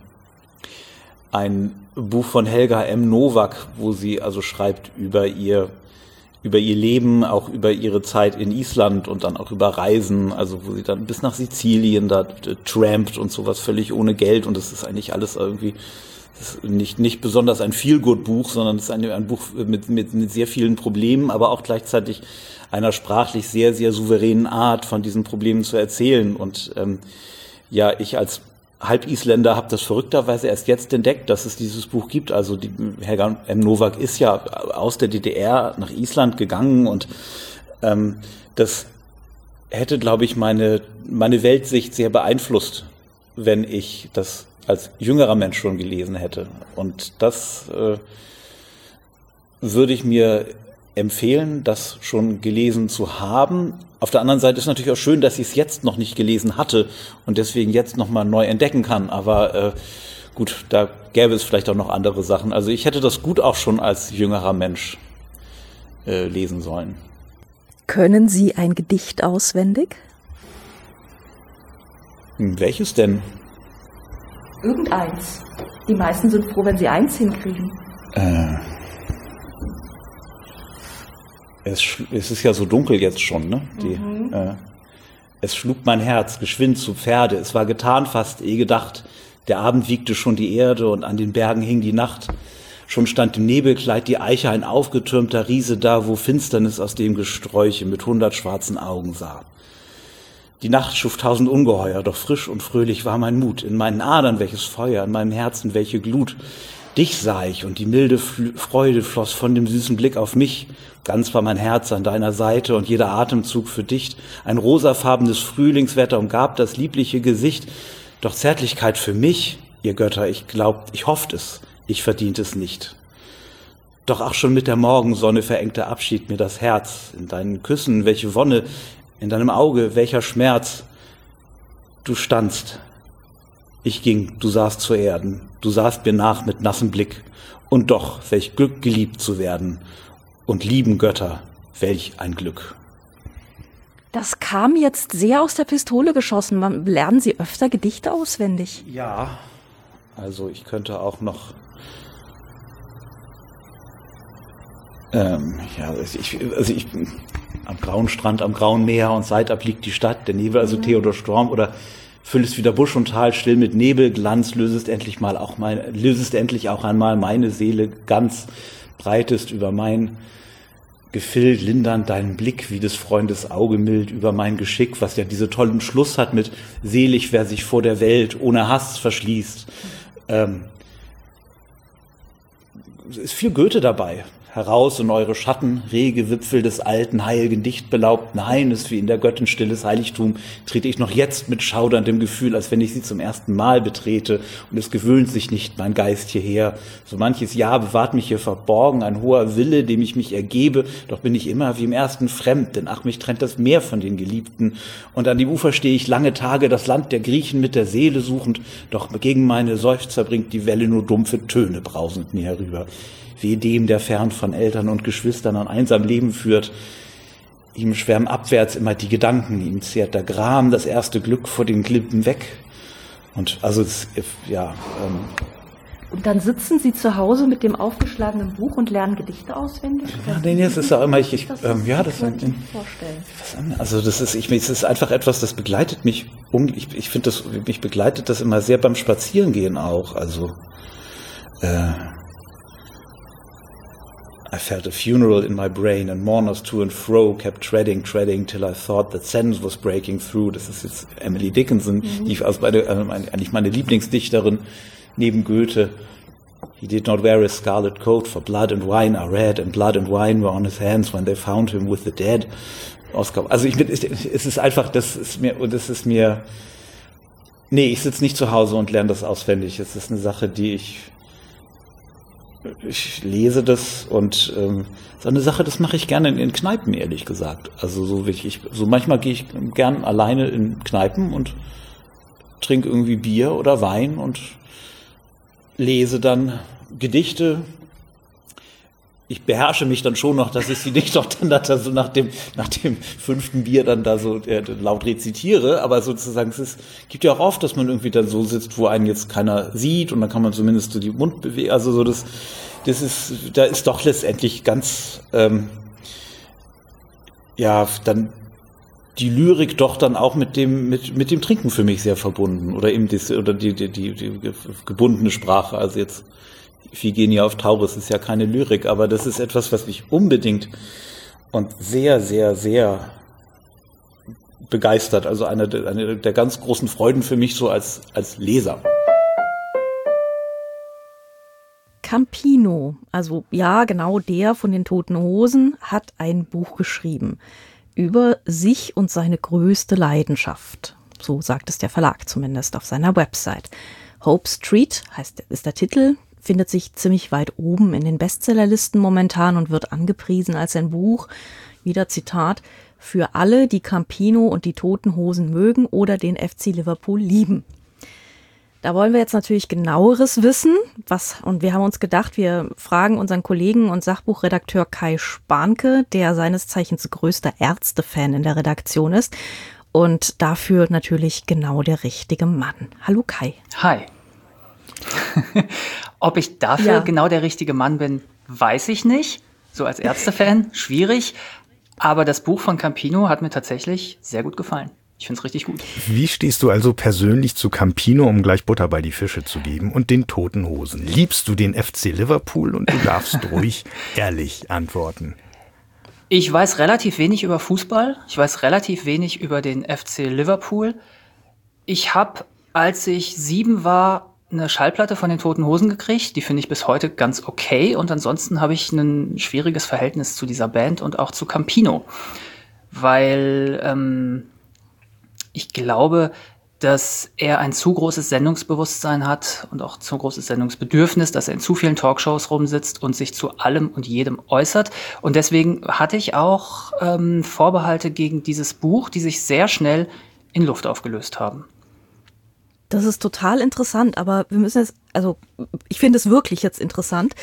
ein Buch von Helga M. Nowak, wo sie also schreibt über ihr Leben, auch über ihre Zeit in Island und dann auch über Reisen, also wo sie dann bis nach Sizilien da trampt und sowas völlig ohne Geld, und das ist eigentlich alles irgendwie, das ist nicht besonders ein Feel-Good-Buch, sondern es ist ein Buch mit sehr vielen Problemen, aber auch gleichzeitig einer sprachlich sehr, sehr souveränen Art, von diesen Problemen zu erzählen. Und ja, ich als Halbisländer habe das verrückterweise erst jetzt entdeckt, dass es dieses Buch gibt. Also die Helga M. Nowak ist ja aus der DDR nach Island gegangen, und das hätte, glaube ich, meine Weltsicht sehr beeinflusst, wenn ich das als jüngerer Mensch schon gelesen hätte. Und das würde ich mir empfehlen, das schon gelesen zu haben. Auf der anderen Seite ist natürlich auch schön, dass ich es jetzt noch nicht gelesen hatte und deswegen jetzt nochmal neu entdecken kann. Aber gut, da gäbe es vielleicht auch noch andere Sachen. Also ich hätte das gut auch schon als jüngerer Mensch lesen sollen. Können Sie ein Gedicht auswendig? Welches denn? Irgendeins. Die meisten sind froh, wenn sie eins hinkriegen. Es ist ja so dunkel jetzt schon, ne? Es schlug mein Herz geschwind zu Pferde. Es war getan fast, eh gedacht. Der Abend wiegte schon die Erde und an den Bergen hing die Nacht. Schon stand im Nebelkleid die Eiche, ein aufgetürmter Riese da, wo Finsternis aus dem Gesträuche mit 100 schwarzen Augen sah. Die Nacht schuf 1000 Ungeheuer, doch frisch und fröhlich war mein Mut. In meinen Adern welches Feuer, in meinem Herzen welche Glut. Dich sah ich, und die milde Freude floss von dem süßen Blick auf mich. Ganz war mein Herz an deiner Seite und jeder Atemzug für dich. Ein rosafarbenes Frühlingswetter umgab das liebliche Gesicht. Doch Zärtlichkeit für mich, ihr Götter, ich hofft es, ich verdient es nicht. Doch ach, schon mit der Morgensonne verengte Abschied mir das Herz. In deinen Küssen, welche Wonne, in deinem Auge, welcher Schmerz. Du standst, ich ging, du sahst zu Erden, du sahst mir nach mit nassem Blick. Und doch, welch Glück, geliebt zu werden. Und lieben Götter, welch ein Glück. Das kam jetzt sehr aus der Pistole geschossen. Lernen Sie öfter Gedichte auswendig? Ja, also ich könnte auch noch ich am grauen Strand, am grauen Meer und seitab liegt die Stadt, der Nebel, also Theodor Storm, oder füllest wieder Busch und Tal still mit Nebelglanz, lösest endlich auch einmal meine Seele ganz, breitest über mein Gefild, lindernd deinen Blick, wie des Freundes Auge mild über mein Geschick, was ja diese tollen Schluss hat mit selig, wer sich vor der Welt ohne Hass verschließt. Es ist viel Goethe dabei. Heraus in eure Schatten, rege Wipfel des alten, heiligen Dicht belaubten Haines, wie in der Göttin stilles Heiligtum, trete ich noch jetzt mit schauderndem Gefühl, als wenn ich sie zum ersten Mal betrete, und es gewöhnt sich nicht mein Geist hierher. So manches Jahr bewahrt mich hier verborgen ein hoher Wille, dem ich mich ergebe, doch bin ich immer wie im ersten fremd, denn ach, mich trennt das Meer von den Geliebten, und an dem Ufer stehe ich lange Tage, das Land der Griechen mit der Seele suchend, doch gegen meine Seufzer bringt die Welle nur dumpfe Töne brausend mir herüber. Wie dem, der fern von Eltern und Geschwistern ein einsam Leben führt. Ihm schwärmen abwärts immer die Gedanken, ihm zehrt der Gram das erste Glück vor den Lippen weg. Und also, Und dann sitzen Sie zu Hause mit dem aufgeschlagenen Buch und lernen Gedichte auswendig? Ja, nee, es ist auch immer, das ist einfach etwas, das begleitet mich, ich finde mich begleitet das immer sehr beim Spazierengehen auch, also, I felt a funeral in my brain and mourners to and fro kept treading till I thought that sense was breaking through. Das ist jetzt Emily Dickinson, die eigentlich meine Lieblingsdichterin neben Goethe. He did not wear his scarlet coat, for blood and wine are red, and blood and wine were on his hands when they found him with the dead. Also es ist einfach, ich sitze nicht zu Hause und lerne das auswendig. Es ist eine Sache, die ich lese das und so eine Sache, das mache ich gerne in Kneipen, ehrlich gesagt. Also so manchmal gehe ich gern alleine in Kneipen und trinke irgendwie Bier oder Wein und lese dann Gedichte. Ich beherrsche mich dann schon noch, dass ich sie nicht doch dann da so nach dem 5. Bier dann da so laut rezitiere, aber sozusagen gibt ja auch oft, dass man irgendwie dann so sitzt, wo einen jetzt keiner sieht und dann kann man zumindest so die Mund bewegen, also so da ist doch letztendlich ganz dann die Lyrik doch dann auch mit dem Trinken für mich sehr verbunden oder eben die gebundene Sprache, also jetzt Iphigenie auf Tauris ist ja keine Lyrik, aber das ist etwas, was mich unbedingt und sehr, sehr, sehr begeistert. Also eine der ganz großen Freuden für mich so als Leser. Campino, also ja, genau der von den Toten Hosen, hat ein Buch geschrieben über sich und seine größte Leidenschaft. So sagt es der Verlag zumindest auf seiner Website. Hope Street ist der Titel, findet sich ziemlich weit oben in den Bestsellerlisten momentan und wird angepriesen als ein Buch, wieder Zitat, für alle, die Campino und die Toten Hosen mögen oder den FC Liverpool lieben. Da wollen wir jetzt natürlich genaueres wissen, und wir haben uns gedacht, wir fragen unseren Kollegen und Sachbuchredakteur Kai Spanke, der seines Zeichens größter Ärzte-Fan in der Redaktion ist und dafür natürlich genau der richtige Mann. Hallo Kai. Hi. Ob ich dafür genau der richtige Mann bin, weiß ich nicht. So als Ärzte-Fan, schwierig. Aber das Buch von Campino hat mir tatsächlich sehr gut gefallen. Ich finde es richtig gut. Wie stehst du also persönlich zu Campino, um gleich Butter bei die Fische zu geben, und den Toten Hosen? Liebst du den FC Liverpool? Und du darfst ruhig ehrlich antworten. Ich weiß relativ wenig über Fußball. Ich weiß relativ wenig über den FC Liverpool. Ich habe, als ich 7 war, eine Schallplatte von den Toten Hosen gekriegt. Die finde ich bis heute ganz okay. Und ansonsten habe ich ein schwieriges Verhältnis zu dieser Band und auch zu Campino. Weil ich glaube, dass er ein zu großes Sendungsbewusstsein hat und auch zu großes Sendungsbedürfnis, dass er in zu vielen Talkshows rumsitzt und sich zu allem und jedem äußert. Und deswegen hatte ich auch Vorbehalte gegen dieses Buch, die sich sehr schnell in Luft aufgelöst haben. Das ist total interessant, aber wir müssen jetzt, also ich finde es wirklich jetzt interessant.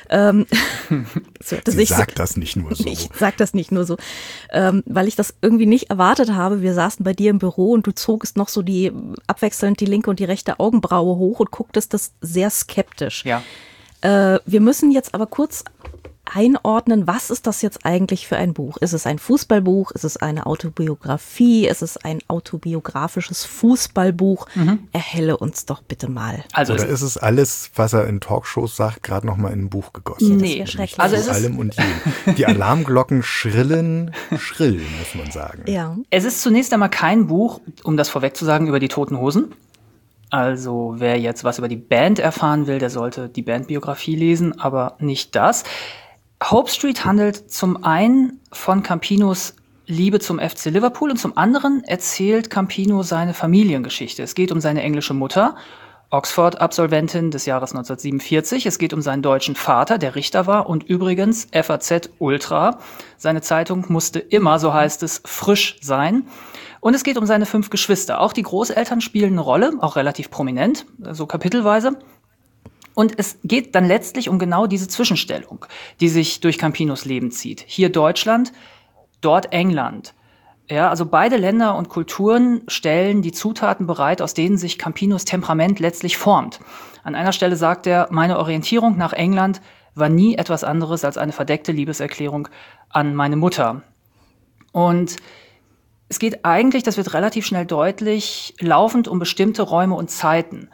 Sie sagt das nicht nur so. Ich sag das nicht nur so, weil ich das irgendwie nicht erwartet habe. Wir saßen bei dir im Büro und du zogst noch so abwechselnd die linke und die rechte Augenbraue hoch und gucktest das sehr skeptisch. Ja. Wir müssen jetzt aber kurz einordnen, was ist das jetzt eigentlich für ein Buch? Ist es ein Fußballbuch? Ist es eine Autobiografie? Ist es ein autobiografisches Fußballbuch? Erhelle uns doch bitte mal. Oder ist es alles, was er in Talkshows sagt, gerade noch mal in ein Buch gegossen? Nee, das ist schrecklich. Also es allem und jedem. Die Alarmglocken schrillen, muss man sagen. Ja. Es ist zunächst einmal kein Buch, um das vorweg zu sagen, über die Toten Hosen. Also wer jetzt was über die Band erfahren will, der sollte die Bandbiografie lesen, aber nicht das. Hope Street handelt zum einen von Campinos Liebe zum FC Liverpool und zum anderen erzählt Campino seine Familiengeschichte. Es geht um seine englische Mutter, Oxford-Absolventin des Jahres 1947. Es geht um seinen deutschen Vater, der Richter war und übrigens FAZ Ultra. Seine Zeitung musste immer, so heißt es, frisch sein. Und es geht um seine 5 Geschwister. Auch die Großeltern spielen eine Rolle, auch relativ prominent, so kapitelweise. Und es geht dann letztlich um genau diese Zwischenstellung, die sich durch Campinos Leben zieht. Hier Deutschland, dort England. Ja, also beide Länder und Kulturen stellen die Zutaten bereit, aus denen sich Campinos Temperament letztlich formt. An einer Stelle sagt er, meine Orientierung nach England war nie etwas anderes als eine verdeckte Liebeserklärung an meine Mutter. Und es geht eigentlich, das wird relativ schnell deutlich, laufend um bestimmte Räume und Zeiten.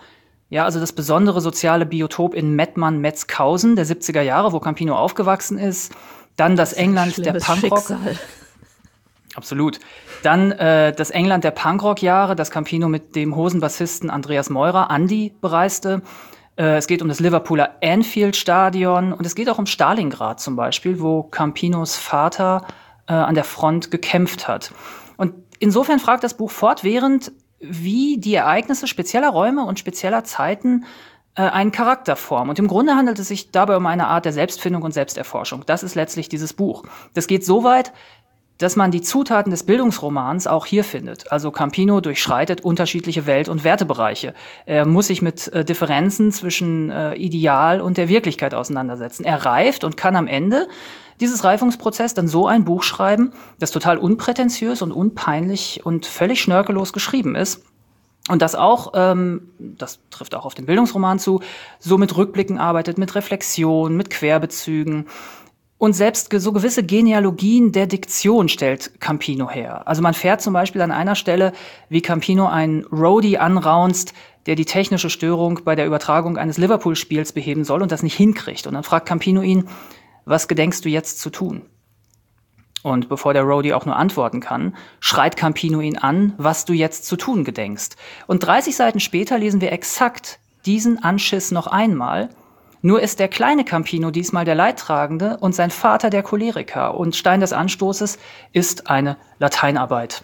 Ja, also das besondere soziale Biotop in Mettmann-Metzkausen der 70er Jahre, wo Campino aufgewachsen ist. Dann das England der Punkrock. Schicksal. Absolut. Dann das England der Punkrock-Jahre, das Campino mit dem Hosenbassisten Andreas Meurer, Andy, bereiste. Es geht um das Liverpooler Anfield-Stadion und es geht auch um Stalingrad zum Beispiel, wo Campinos Vater an der Front gekämpft hat. Und insofern fragt das Buch fortwährend, wie die Ereignisse spezieller Räume und spezieller Zeiten einen Charakter formen. Und im Grunde handelt es sich dabei um eine Art der Selbstfindung und Selbsterforschung. Das ist letztlich dieses Buch. Das geht so weit, dass man die Zutaten des Bildungsromans auch hier findet. Also Campino durchschreitet unterschiedliche Welt- und Wertebereiche. Er muss sich mit Differenzen zwischen Ideal und der Wirklichkeit auseinandersetzen. Er reift und kann am Ende dieses Reifungsprozess dann so ein Buch schreiben, das total unprätentiös und unpeinlich und völlig schnörkellos geschrieben ist. Und das auch, das trifft auch auf den Bildungsroman zu, so mit Rückblicken arbeitet, mit Reflexion, mit Querbezügen. Und selbst so gewisse Genealogien der Diktion stellt Campino her. Also man fährt zum Beispiel an einer Stelle, wie Campino einen Roadie anraunzt, der die technische Störung bei der Übertragung eines Liverpool-Spiels beheben soll und das nicht hinkriegt. Und dann fragt Campino ihn, was gedenkst du jetzt zu tun? Und bevor der Roadie auch nur antworten kann, schreit Campino ihn an, was du jetzt zu tun gedenkst. Und 30 Seiten später lesen wir exakt diesen Anschiss noch einmal. Nur ist der kleine Campino diesmal der Leidtragende und sein Vater der Choleriker. Und Stein des Anstoßes ist eine Lateinarbeit.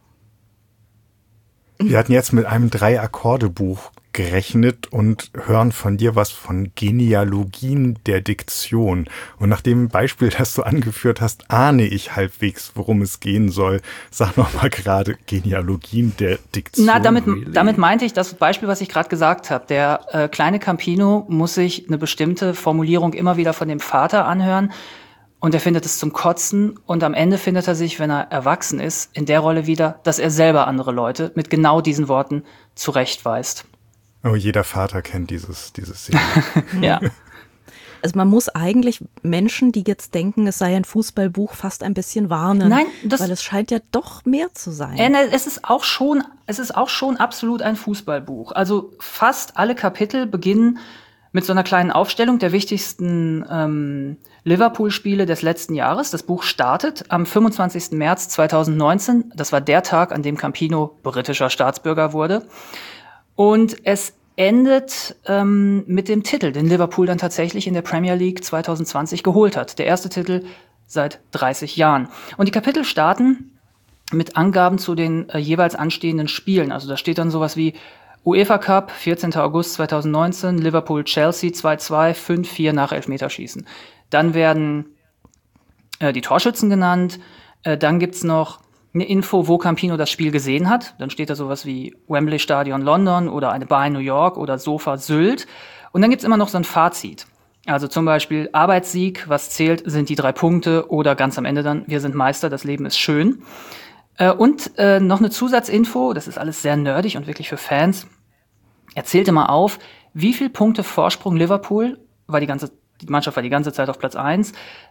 Wir hatten jetzt mit einem 3-Akkorde-Buch gerechnet und hören von dir was von Genealogien der Diktion. Und nach dem Beispiel, das du angeführt hast, ahne ich halbwegs, worum es gehen soll. Sag noch mal gerade Genealogien der Diktion. Na, damit meinte ich das Beispiel, was ich gerade gesagt habe. Der kleine Campino muss sich eine bestimmte Formulierung immer wieder von dem Vater anhören. Und er findet es zum Kotzen und am Ende findet er sich, wenn er erwachsen ist, in der Rolle wieder, dass er selber andere Leute mit genau diesen Worten zurechtweist. Oh, jeder Vater kennt dieses Szene. Ja. Also man muss eigentlich Menschen, die jetzt denken, es sei ein Fußballbuch, fast ein bisschen warnen. Nein, weil es scheint ja doch mehr zu sein. Es ist auch schon absolut ein Fußballbuch. Also fast alle Kapitel beginnen mit so einer kleinen Aufstellung der wichtigsten Liverpool-Spiele des letzten Jahres. Das Buch startet am 25. März 2019. Das war der Tag, an dem Campino britischer Staatsbürger wurde. Und es endet mit dem Titel, den Liverpool dann tatsächlich in der Premier League 2020 geholt hat. Der erste Titel seit 30 Jahren. Und die Kapitel starten mit Angaben zu den jeweils anstehenden Spielen. Also da steht dann sowas wie UEFA Cup, 14. August 2019, Liverpool-Chelsea 2-2, 5-4 nach Elfmeterschießen. Dann werden die Torschützen genannt. Dann gibt's noch eine Info, wo Campino das Spiel gesehen hat. Dann steht da sowas wie Wembley Stadion London oder eine Bar in New York oder Sofa Sylt. Und dann gibt's immer noch so ein Fazit. Also zum Beispiel Arbeitssieg, was zählt, sind die 3 Punkte oder ganz am Ende dann, wir sind Meister, das Leben ist schön. Und noch eine Zusatzinfo, das ist alles sehr nerdig und wirklich für Fans. Er zählte mal auf, wie viel Punkte Vorsprung Liverpool, die Mannschaft war die ganze Zeit auf Platz 1,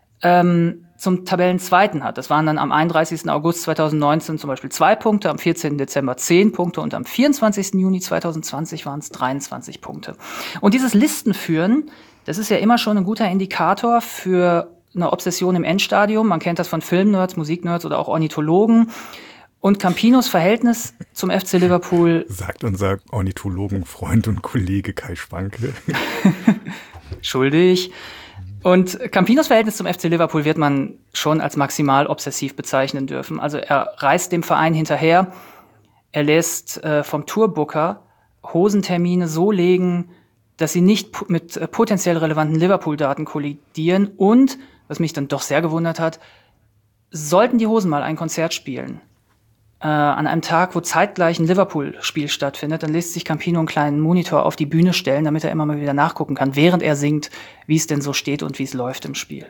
zum Tabellenzweiten hat. Das waren dann am 31. August 2019 zum Beispiel 2 Punkte, am 14. Dezember 10 Punkte und am 24. Juni 2020 waren es 23 Punkte. Und dieses Listenführen, das ist ja immer schon ein guter Indikator für eine Obsession im Endstadium. Man kennt das von Filmnerds, Musiknerds oder auch Ornithologen. Und Campinos Verhältnis zum FC Liverpool, sagt unser Ornithologenfreund und Kollege Kai Schwanke. Schuldig. Und Campinos Verhältnis zum FC Liverpool wird man schon als maximal obsessiv bezeichnen dürfen. Also er reist dem Verein hinterher. Er lässt vom Tourbooker Hosentermine so legen, dass sie nicht mit potenziell relevanten Liverpool-Daten kollidieren. Und, was mich dann doch sehr gewundert hat, sollten die Hosen mal ein Konzert spielen, an einem Tag, wo zeitgleich ein Liverpool-Spiel stattfindet, dann lässt sich Campino einen kleinen Monitor auf die Bühne stellen, damit er immer mal wieder nachgucken kann, während er singt, wie es denn so steht und wie es läuft im Spiel.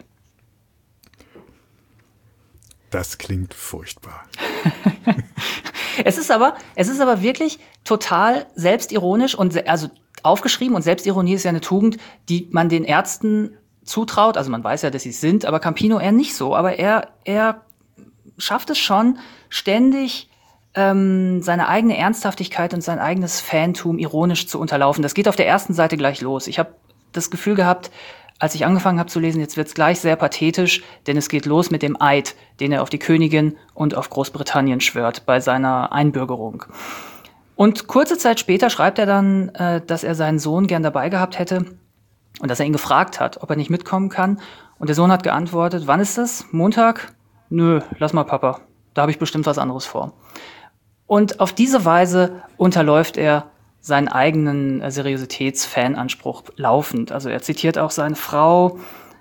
Das klingt furchtbar. Es ist aber wirklich total selbstironisch und also aufgeschrieben, und Selbstironie ist ja eine Tugend, die man den Ärzten zutraut. Also man weiß ja, dass sie es sind, aber Campino eher nicht so. Aber er schafft es schon, ständig seine eigene Ernsthaftigkeit und sein eigenes Fantum ironisch zu unterlaufen. Das geht auf der ersten Seite gleich los. Ich habe das Gefühl gehabt, als ich angefangen habe zu lesen, jetzt wird's gleich sehr pathetisch, denn es geht los mit dem Eid, den er auf die Königin und auf Großbritannien schwört bei seiner Einbürgerung. Und kurze Zeit später schreibt er dann, dass er seinen Sohn gern dabei gehabt hätte und dass er ihn gefragt hat, ob er nicht mitkommen kann. Und der Sohn hat geantwortet, wann ist das? Montag? Nö, lass mal, Papa. Da habe ich bestimmt was anderes vor. Und auf diese Weise unterläuft er seinen eigenen Seriositäts-Fananspruch laufend. Also er zitiert auch seine Frau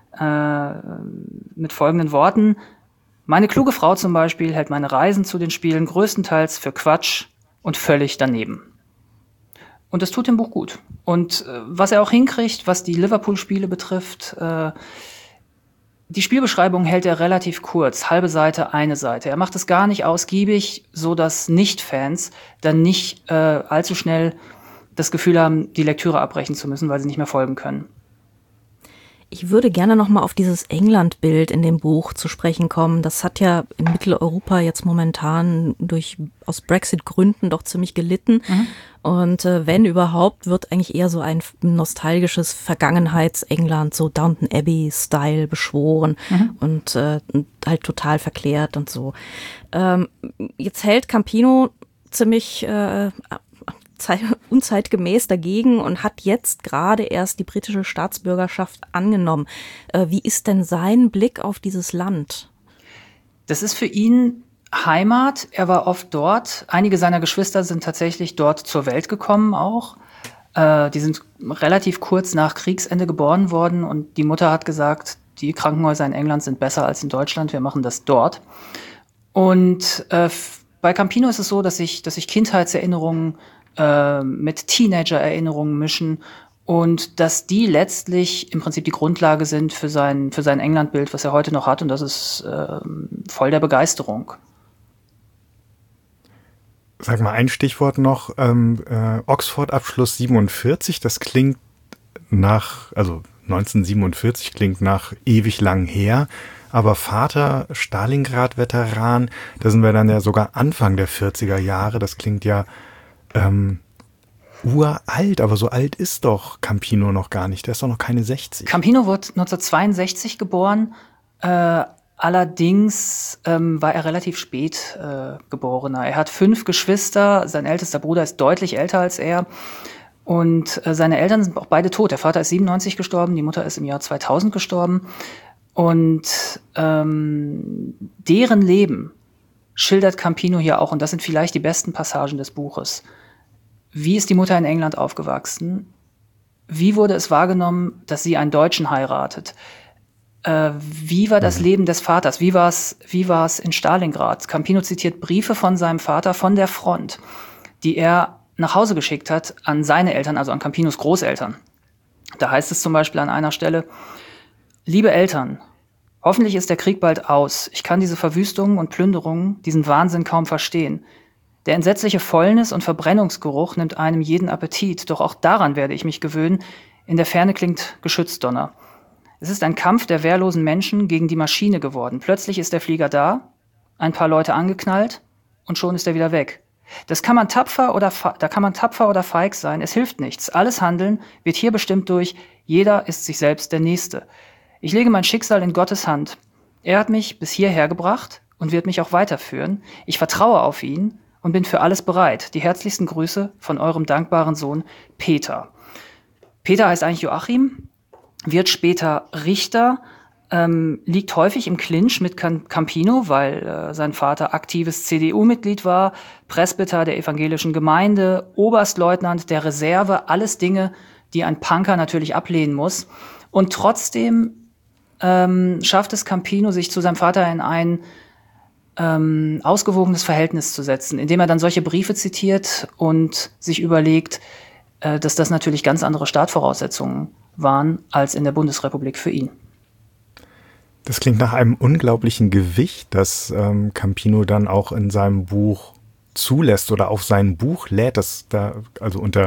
mit folgenden Worten. Meine kluge Frau zum Beispiel hält meine Reisen zu den Spielen größtenteils für Quatsch und völlig daneben. Und das tut dem Buch gut. Und was er auch hinkriegt, was die Liverpool-Spiele betrifft, die Spielbeschreibung hält er relativ kurz, halbe Seite, eine Seite. Er macht es gar nicht ausgiebig, so dass Nicht-Fans dann nicht allzu schnell das Gefühl haben, die Lektüre abbrechen zu müssen, weil sie nicht mehr folgen können. Ich würde gerne noch mal auf dieses England-Bild in dem Buch zu sprechen kommen. Das hat ja in Mitteleuropa jetzt momentan aus Brexit-Gründen doch ziemlich gelitten. Mhm. Und wenn überhaupt, wird eigentlich eher so ein nostalgisches Vergangenheits-England, so Downton Abbey-Style beschworen und halt total verklärt und so. Jetzt hält Campino ziemlich unzeitgemäß dagegen und hat jetzt gerade erst die britische Staatsbürgerschaft angenommen. Wie ist denn sein Blick auf dieses Land? Das ist für ihn Heimat. Er war oft dort. Einige seiner Geschwister sind tatsächlich dort zur Welt gekommen auch. Die sind relativ kurz nach Kriegsende geboren worden und die Mutter hat gesagt, die Krankenhäuser in England sind besser als in Deutschland, wir machen das dort. Und bei Campino ist es so, dass sich Kindheitserinnerungen mit Teenager-Erinnerungen mischen und dass die letztlich im Prinzip die Grundlage sind für sein England-Bild, was er heute noch hat, und das ist voll der Begeisterung. Sag mal ein Stichwort noch, Oxford-Abschluss 47, das klingt also 1947 klingt nach ewig lang her, aber Vater, Stalingrad-Veteran, da sind wir dann ja sogar Anfang der 40er Jahre, das klingt ja uralt, aber so alt ist doch Campino noch gar nicht. Der ist doch noch keine 60. Campino wurde 1962 geboren. Allerdings war er relativ spät geborener. Er hat 5 Geschwister. Sein ältester Bruder ist deutlich älter als er. Und seine Eltern sind auch beide tot. Der Vater ist 97 gestorben, die Mutter ist im Jahr 2000 gestorben. Und deren Leben schildert Campino hier auch. Und das sind vielleicht die besten Passagen des Buches. Wie ist die Mutter in England aufgewachsen? Wie wurde es wahrgenommen, dass sie einen Deutschen heiratet? Wie war das Leben des Vaters? Wie war es in Stalingrad? Campino zitiert Briefe von seinem Vater von der Front, die er nach Hause geschickt hat an seine Eltern, also an Campinos Großeltern. Da heißt es zum Beispiel an einer Stelle: Liebe Eltern, hoffentlich ist der Krieg bald aus. Ich kann diese Verwüstungen und Plünderungen, diesen Wahnsinn kaum verstehen. Der entsetzliche Fäulnis und Verbrennungsgeruch nimmt einem jeden Appetit, doch auch daran werde ich mich gewöhnen. In der Ferne klingt Geschützdonner. Es ist ein Kampf der wehrlosen Menschen gegen die Maschine geworden. Plötzlich ist der Flieger da, ein paar Leute angeknallt und schon ist er wieder weg. Da kann man tapfer oder feig sein, es hilft nichts. Alles Handeln wird hier bestimmt durch, jeder ist sich selbst der Nächste. Ich lege mein Schicksal in Gottes Hand. Er hat mich bis hierher gebracht und wird mich auch weiterführen. Ich vertraue auf ihn und bin für alles bereit. Die herzlichsten Grüße von eurem dankbaren Sohn Peter. Peter heißt eigentlich Joachim, wird später Richter, liegt häufig im Clinch mit Campino, weil sein Vater aktives CDU-Mitglied war, Presbyter der evangelischen Gemeinde, Oberstleutnant der Reserve, alles Dinge, die ein Punker natürlich ablehnen muss. Und trotzdem schafft es Campino, sich zu seinem Vater in ein ausgewogenes Verhältnis zu setzen, indem er dann solche Briefe zitiert und sich überlegt, dass das natürlich ganz andere Startvoraussetzungen waren als in der Bundesrepublik für ihn. Das klingt nach einem unglaublichen Gewicht, das Campino dann auch in seinem Buch zulässt oder auf sein Buch lädt. Also unter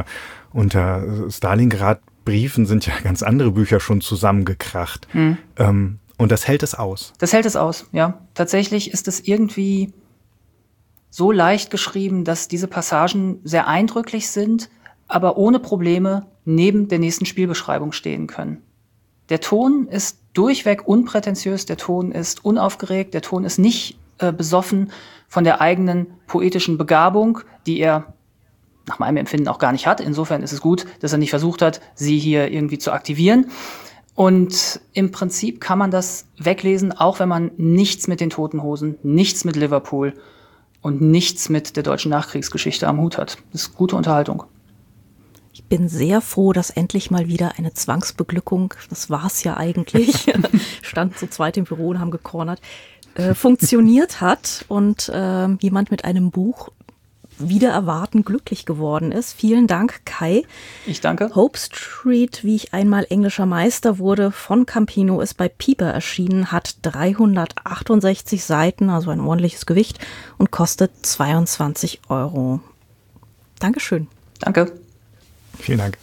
Stalingrad-Briefen sind ja ganz andere Bücher schon zusammengekracht. Und das hält es aus. Das hält es aus, ja. Tatsächlich ist es irgendwie so leicht geschrieben, dass diese Passagen sehr eindrücklich sind, aber ohne Probleme neben der nächsten Spielbeschreibung stehen können. Der Ton ist durchweg unprätentiös, der Ton ist unaufgeregt, der Ton ist nicht besoffen von der eigenen poetischen Begabung, die er nach meinem Empfinden auch gar nicht hat. Insofern ist es gut, dass er nicht versucht hat, sie hier irgendwie zu aktivieren. Und im Prinzip kann man das weglesen, auch wenn man nichts mit den Toten Hosen, nichts mit Liverpool und nichts mit der deutschen Nachkriegsgeschichte am Hut hat. Das ist gute Unterhaltung. Ich bin sehr froh, dass endlich mal wieder eine Zwangsbeglückung, das war's ja eigentlich, stand zu zweit im Büro und haben gecornert, funktioniert hat und jemand mit einem Buch wieder erwarten glücklich geworden ist. Vielen Dank, Kai. Ich danke. Hope Street, wie ich einmal englischer Meister wurde, von Campino, ist bei Piper erschienen, hat 368 Seiten, also ein ordentliches Gewicht und kostet 22 €. Dankeschön. Danke. Vielen Dank.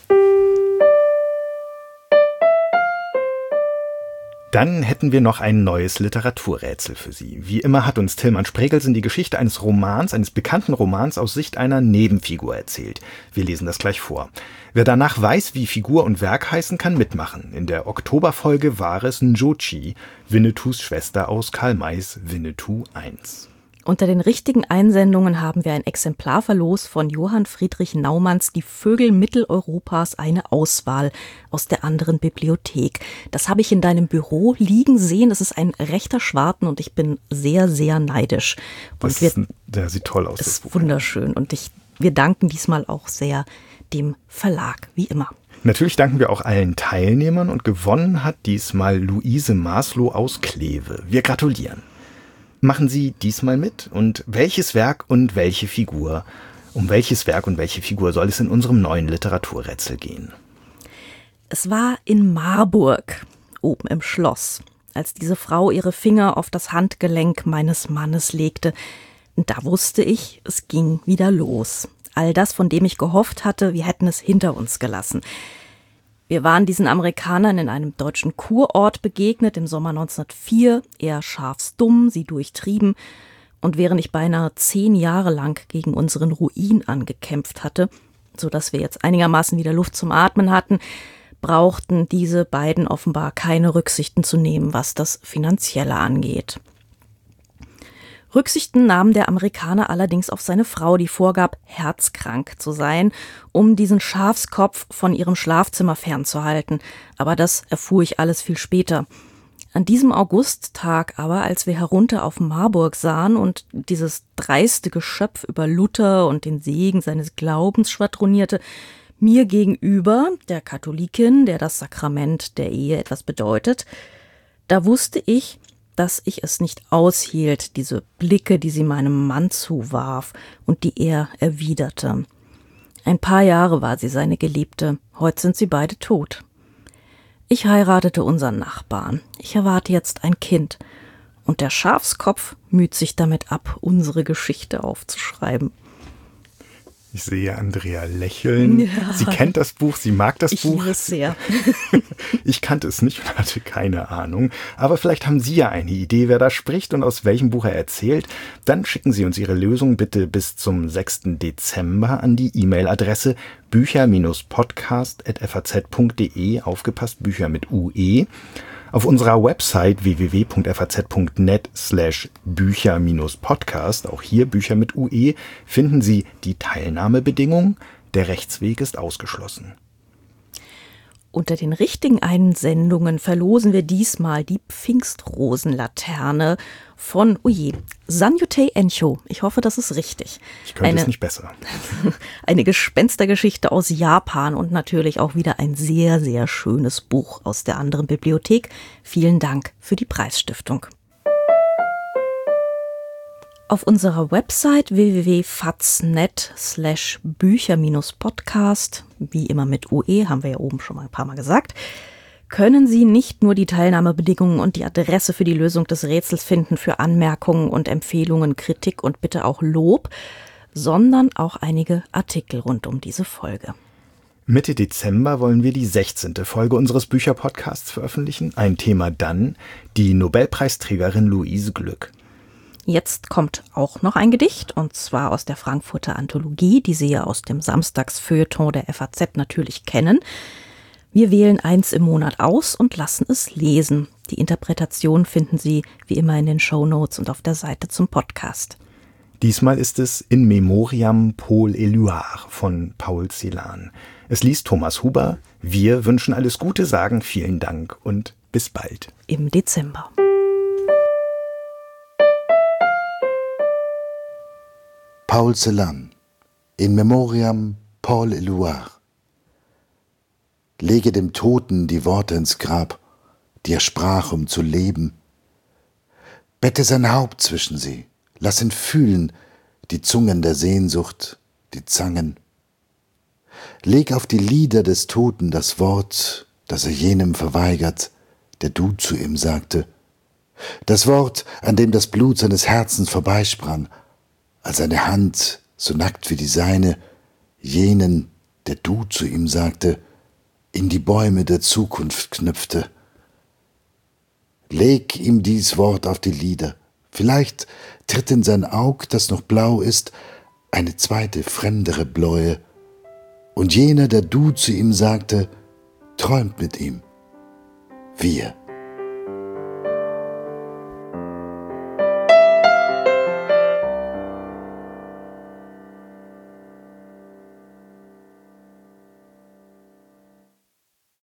Dann hätten wir noch ein neues Literaturrätsel für Sie. Wie immer hat uns Tilman Spregelsen die Geschichte eines bekannten Romans aus Sicht einer Nebenfigur erzählt. Wir lesen das gleich vor. Wer danach weiß, wie Figur und Werk heißen, kann mitmachen. In der Oktoberfolge war es Njochi, Winnetous Schwester aus Karl Mays Winnetou I. Unter den richtigen Einsendungen haben wir ein Exemplar verlost von Johann Friedrich Naumanns Die Vögel Mitteleuropas, eine Auswahl aus der anderen Bibliothek. Das habe ich in deinem Büro liegen sehen. Das ist ein rechter Schwarten und ich bin sehr, sehr neidisch. Und der sieht toll aus. Das ist wunderschön und wir danken diesmal auch sehr dem Verlag, wie immer. Natürlich danken wir auch allen Teilnehmern und gewonnen hat diesmal Luise Maslow aus Kleve. Wir gratulieren. Machen Sie diesmal mit? Und welches Werk und welche Figur? Um welches Werk und welche Figur soll es in unserem neuen Literaturrätsel gehen? Es war in Marburg, oben im Schloss, als diese Frau ihre Finger auf das Handgelenk meines Mannes legte. Da wusste ich, es ging wieder los. All das, von dem ich gehofft hatte, wir hätten es hinter uns gelassen. Wir waren diesen Amerikanern in einem deutschen Kurort begegnet im Sommer 1904, eher scharfsdumm, sie durchtrieben. Und während ich beinahe 10 Jahre lang gegen unseren Ruin angekämpft hatte, sodass wir jetzt einigermaßen wieder Luft zum Atmen hatten, brauchten diese beiden offenbar keine Rücksichten zu nehmen, was das Finanzielle angeht. Rücksichten nahm der Amerikaner allerdings auf seine Frau, die vorgab, herzkrank zu sein, um diesen Schafskopf von ihrem Schlafzimmer fernzuhalten. Aber das erfuhr ich alles viel später. An diesem Augusttag aber, als wir herunter auf Marburg sahen und dieses dreiste Geschöpf über Luther und den Segen seines Glaubens schwadronierte, mir gegenüber, der Katholikin, der das Sakrament der Ehe etwas bedeutet, da wusste ich, dass ich es nicht aushielt, diese Blicke, die sie meinem Mann zuwarf und die er erwiderte. Ein paar Jahre war sie seine Geliebte, heute sind sie beide tot. Ich heiratete unseren Nachbarn, ich erwarte jetzt ein Kind, und der Schafskopf müht sich damit ab, unsere Geschichte aufzuschreiben. Ich sehe Andrea lächeln. Ja. Sie kennt das Buch, sie mag das Buch. Ich liebe es sehr. Ich kannte es nicht und hatte keine Ahnung. Aber vielleicht haben Sie ja eine Idee, wer da spricht und aus welchem Buch er erzählt. Dann schicken Sie uns Ihre Lösung bitte bis zum 6. Dezember an die E-Mail-Adresse bücher-podcast@faz.de, aufgepasst, Bücher mit UE. Auf unserer Website www.faz.net/Bücher-Podcast, auch hier Bücher mit UE, finden Sie die Teilnahmebedingungen. Der Rechtsweg ist ausgeschlossen. Unter den richtigen Einsendungen verlosen wir diesmal die Pfingstrosenlaterne von, Sanyutei Encho. Ich hoffe, das ist richtig. Ich könnte es nicht besser. Eine Gespenstergeschichte aus Japan und natürlich auch wieder ein sehr, sehr schönes Buch aus der anderen Bibliothek. Vielen Dank für die Preisstiftung. Auf unserer Website www.faz.net/Bücher-Podcast, wie immer mit UE, haben wir ja oben schon mal ein paar Mal gesagt, können Sie nicht nur die Teilnahmebedingungen und die Adresse für die Lösung des Rätsels finden für Anmerkungen und Empfehlungen, Kritik und bitte auch Lob, sondern auch einige Artikel rund um diese Folge. Mitte Dezember wollen wir die 16. Folge unseres Bücherpodcasts veröffentlichen. Ein Thema dann die Nobelpreisträgerin Louise Glück. Jetzt kommt auch noch ein Gedicht, und zwar aus der Frankfurter Anthologie, die Sie ja aus dem Samstagsfeuilleton der FAZ natürlich kennen. Wir wählen eins im Monat aus und lassen es lesen. Die Interpretation finden Sie wie immer in den Shownotes und auf der Seite zum Podcast. Diesmal ist es In Memoriam Paul Éluard von Paul Celan. Es liest Thomas Huber. Wir wünschen alles Gute, sagen vielen Dank und bis bald. Im Dezember. Paul Celan, In Memoriam Paul Éluard. Lege dem Toten die Worte ins Grab, die er sprach, um zu leben. Bette sein Haupt zwischen sie, lass ihn fühlen, die Zungen der Sehnsucht, die Zangen. Leg auf die Lider des Toten das Wort, das er jenem verweigert, der du zu ihm sagte. Das Wort, an dem das Blut seines Herzens vorbeisprang, als eine Hand, so nackt wie die seine, jenen, der du zu ihm sagte, in die Bäume der Zukunft knüpfte. Leg ihm dies Wort auf die Lider, vielleicht tritt in sein Aug, das noch blau ist, eine zweite, fremdere Bläue, und jener, der du zu ihm sagte, träumt mit ihm. Wir.